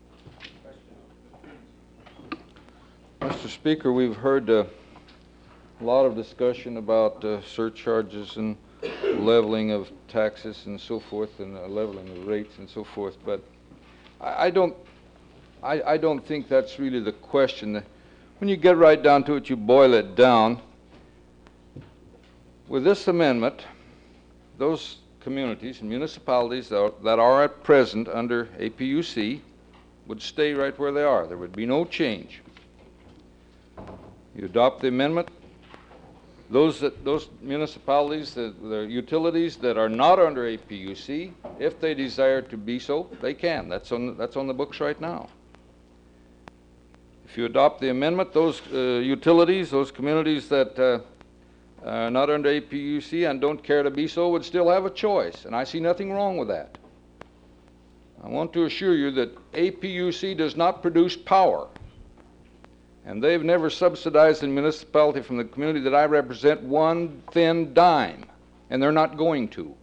Mister Speaker, we've heard uh, a lot of discussion about uh, surcharges and leveling of taxes and so forth, and uh, leveling of rates and so forth, but I, I don't I, I don't think that's really the question. When you get right down to it, you boil it down. With this amendment, those communities and municipalities that are, that are at present under A P U C would stay right where they are. There would be no change. You adopt the amendment, those, that, those municipalities, the, the utilities that are not under A P U C, if they desire to be so, they can. That's on, that's on the books right now. If you adopt the amendment, those uh, utilities, those communities that uh, are not under A P U C and don't care to be so would still have a choice, and I see nothing wrong with that. I want to assure you that A P U C does not produce power, and they've never subsidized a municipality from the community that I represent one thin dime, and they're not going to.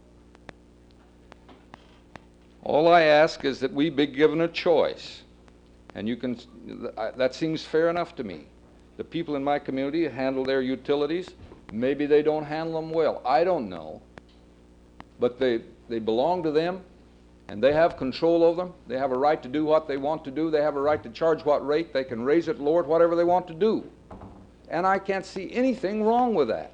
All I ask is that we be given a choice. And you can, that seems fair enough to me. The people in my community handle their utilities. Maybe they don't handle them well. I don't know. But they, they belong to them, and they have control over them. They have a right to do what they want to do. They have a right to charge what rate. They can raise it, lower it, whatever they want to do. And I can't see anything wrong with that.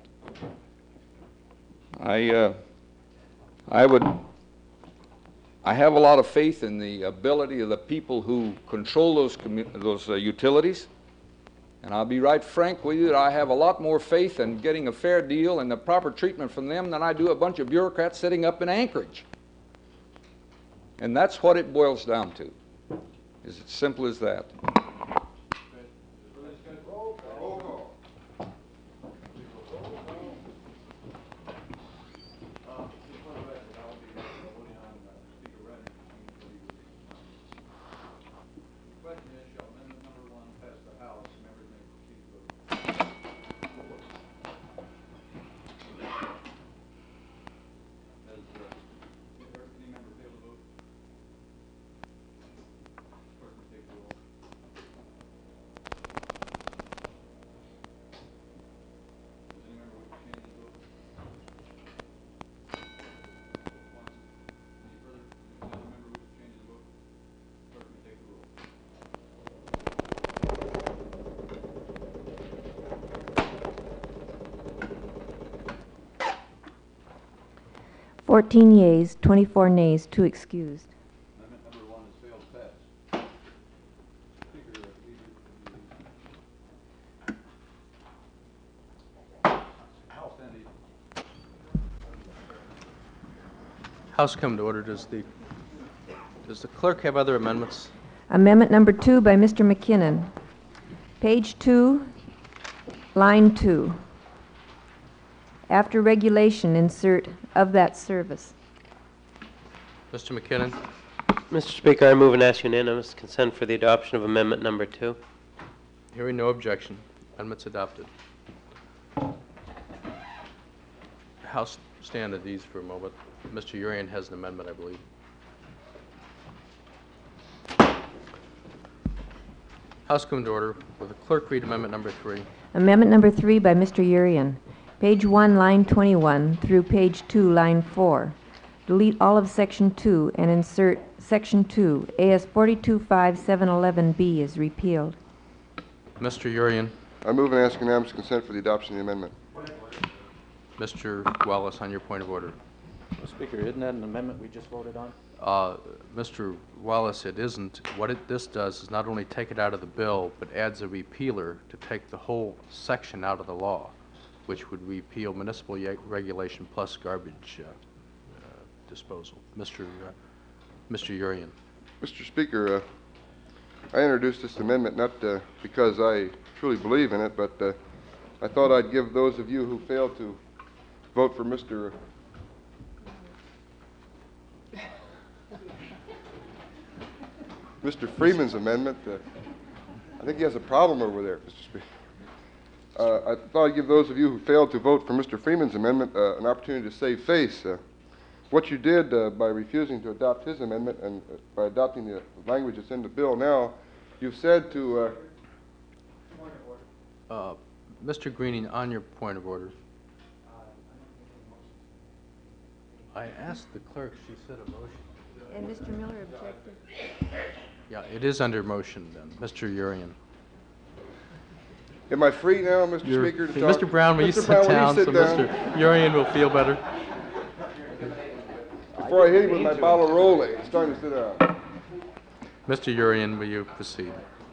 I, uh, I would... I have a lot of faith in the ability of the people who control those, those uh, utilities, and I'll be right frank with you that I have a lot more faith in getting a fair deal and the proper treatment from them than I do a bunch of bureaucrats sitting up in Anchorage. And that's what it boils down to. It's as simple as that. fourteen yeas, twenty-four nays, two excused. Amendment number one has failed to pass. Speaker, House Andy. House come to order. Does the, does the clerk have other amendments? Amendment number two by Mister McKinnon. Page two, line two. After regulation, insert of that service. Mister McKinnon? Mister Speaker, I move and ask unanimous consent for the adoption of amendment number two. Hearing no objection, amendment's adopted. House stand at these for a moment. Mister Urian has an amendment, I believe. House come to order. Will the clerk read amendment number three? Amendment number three by Mister Urian. Page one, line twenty-one through page two, line four. Delete all of section two and insert section two. A S forty-two five seven eleven B is repealed. Mister Urian? I move and ask unanimous consent for the adoption of the amendment. Mister Wallace, on your point of order. Well, Speaker, isn't that an amendment we just voted on? Uh, Mister Wallace, it isn't. What it, this does is not only take it out of the bill, but adds a repealer to take the whole section out of the law, which would repeal municipal ye- regulation plus garbage uh, uh, disposal. Mister Uh, Mister Urian. Mister Speaker, uh, I introduced this amendment not uh, because I truly believe in it, but uh, I thought I'd give those of you who failed to vote for Mister Mister Freeman's amendment. Uh, I think he has a problem over there, Mister Speaker. Uh, I thought I'd give those of you who failed to vote for Mister Freeman's amendment uh, an opportunity to save face. Uh, what you did uh, by refusing to adopt his amendment and uh, by adopting the language that's in the bill now, you've said to... Uh, Uh, Mister Greening, on your point of order. I asked the clerk, she said a motion. And Mister Miller objected. Yeah, it is under motion then. Mister Urian. Am I free now, Mister You're- Speaker, to Hey, talk? Mister Brown, will you Mister sit Brown, will down you so sit down? Mister Urian will feel better? Before I hit him with my bottle of Rolaids, it's time to sit down. Mister Urian, will you proceed?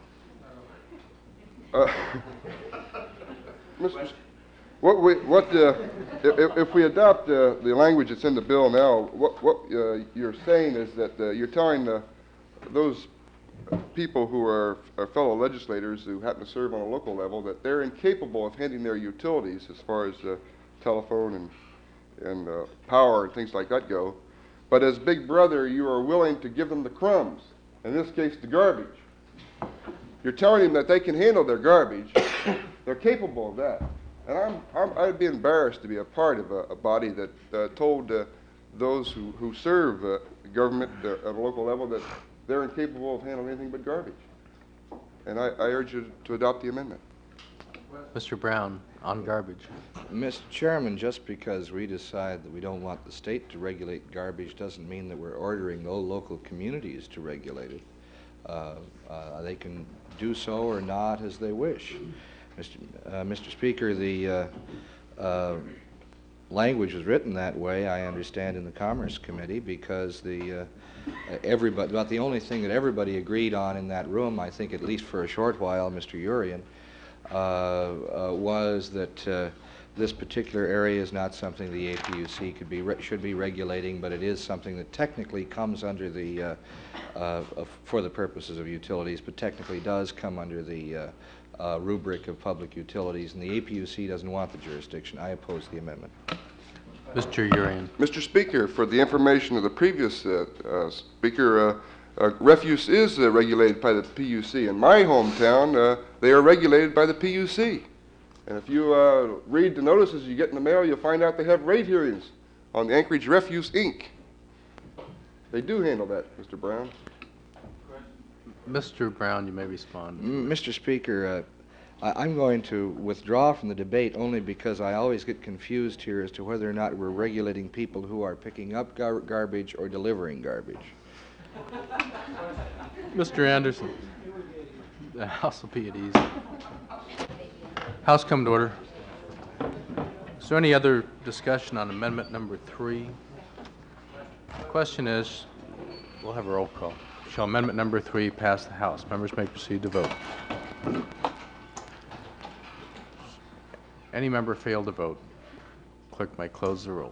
Uh, Mister S- What we, what, uh, if, if we adopt uh, the language that's in the bill now, what, what uh, you're saying is that uh, you're telling uh, those people who are, are fellow legislators who happen to serve on a local level that they're incapable of handling their utilities as far as uh, telephone and, and uh, power and things like that go. But as Big Brother, you are willing to give them the crumbs, in this case, the garbage. You're telling them that they can handle their garbage. They're capable of that. And I'm, I'm, I'd be embarrassed to be a part of a, a body that uh, told uh, those who, who serve uh, government uh, at a local level that they're incapable of handling anything but garbage. And I, I urge you to adopt the amendment. Mister Brown, on garbage. Mister Chairman, just because we decide that we don't want the state to regulate garbage doesn't mean that we're ordering all local communities to regulate it. Uh, uh, they can do so or not as they wish. Mister Uh, Mister Speaker, the uh, uh, language was written that way, I understand, in the Commerce Committee because the uh, everybody, about the only thing that everybody agreed on in that room, I think at least for a short while, Mister Urian, uh, uh, was that uh, this particular area is not something the A P U C could be re should be regulating, but it is something that technically comes under the, uh, uh, of, for the purposes of utilities, but technically does come under the uh, uh, rubric of public utilities, and the A P U C doesn't want the jurisdiction. I oppose the amendment. Mister Urian. Mister Speaker, for the information of the previous uh, uh, speaker, uh, uh, refuse is uh, regulated by the P U C. In my hometown, uh, they are regulated by the P U C. And if you uh, read the notices you get in the mail, you'll find out they have rate hearings on the Anchorage Refuse, Incorporated. They do handle that, Mister Brown. Mister Brown, you may respond. M Mister Speaker, uh, I I'm going to withdraw from the debate only because I always get confused here as to whether or not we're regulating people who are picking up gar garbage or delivering garbage. Mister Anderson. The House will be at ease. House come to order. Is there any other discussion on amendment number three? question is, we'll have a roll call. Shall amendment number three pass the House? Members may proceed to vote. Any member fail to vote? Clerk may close the roll.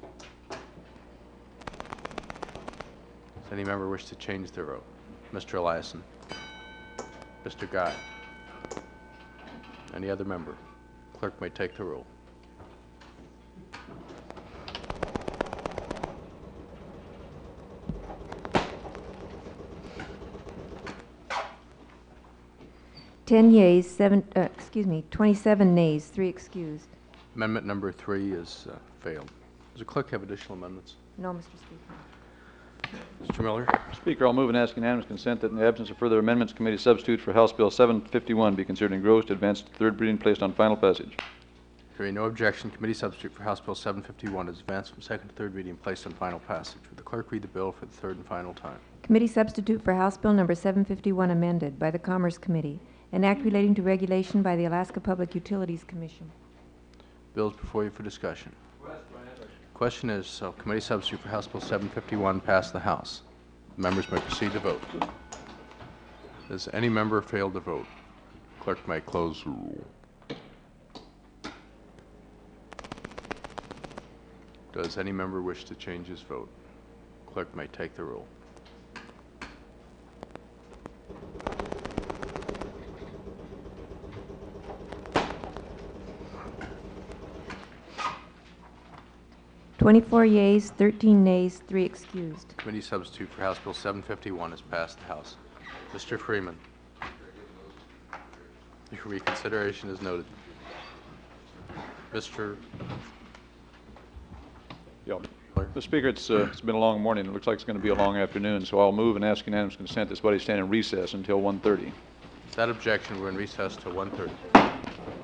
Does any member wish to change their vote? Mister Eliason? Mister Guy? Any other member? Clerk may take the roll. Ten yeas, seven, uh, excuse me, twenty-seven nays, three excused. Amendment number three is uh, failed. Does the clerk have additional amendments? No, Mister Speaker. Mister Miller? Speaker, I'll move and ask unanimous consent that in the absence of further amendments, committee substitute for House Bill seven fifty-one be considered engrossed, advanced to third reading, placed on final passage. Hearing no objection, committee substitute for House Bill seven fifty-one is advanced from second to third reading and placed on final passage. Would the clerk read the bill for the third and final time? Committee substitute for House Bill number seven fifty-one amended by the Commerce Committee, an act relating to regulation by the Alaska Public Utilities Commission. Bills before you for discussion. Question is, so committee substitute for House Bill seven fifty-one pass the House. Members may proceed to vote. Does any member fail to vote? Clerk may close the roll. Does any member wish to change his vote? Clerk may take the roll. Twenty-four yeas, thirteen nays, three excused. Committee substitute for House Bill seven fifty-one has passed the House. Mister Freeman. Your reconsideration is noted. Mister Yeah. Mister Speaker, it's, uh, it's been a long morning. It looks like it's going to be a long afternoon, so I'll move and ask unanimous consent this body stand in recess until one thirty. Without objection, we're in recess till one thirty.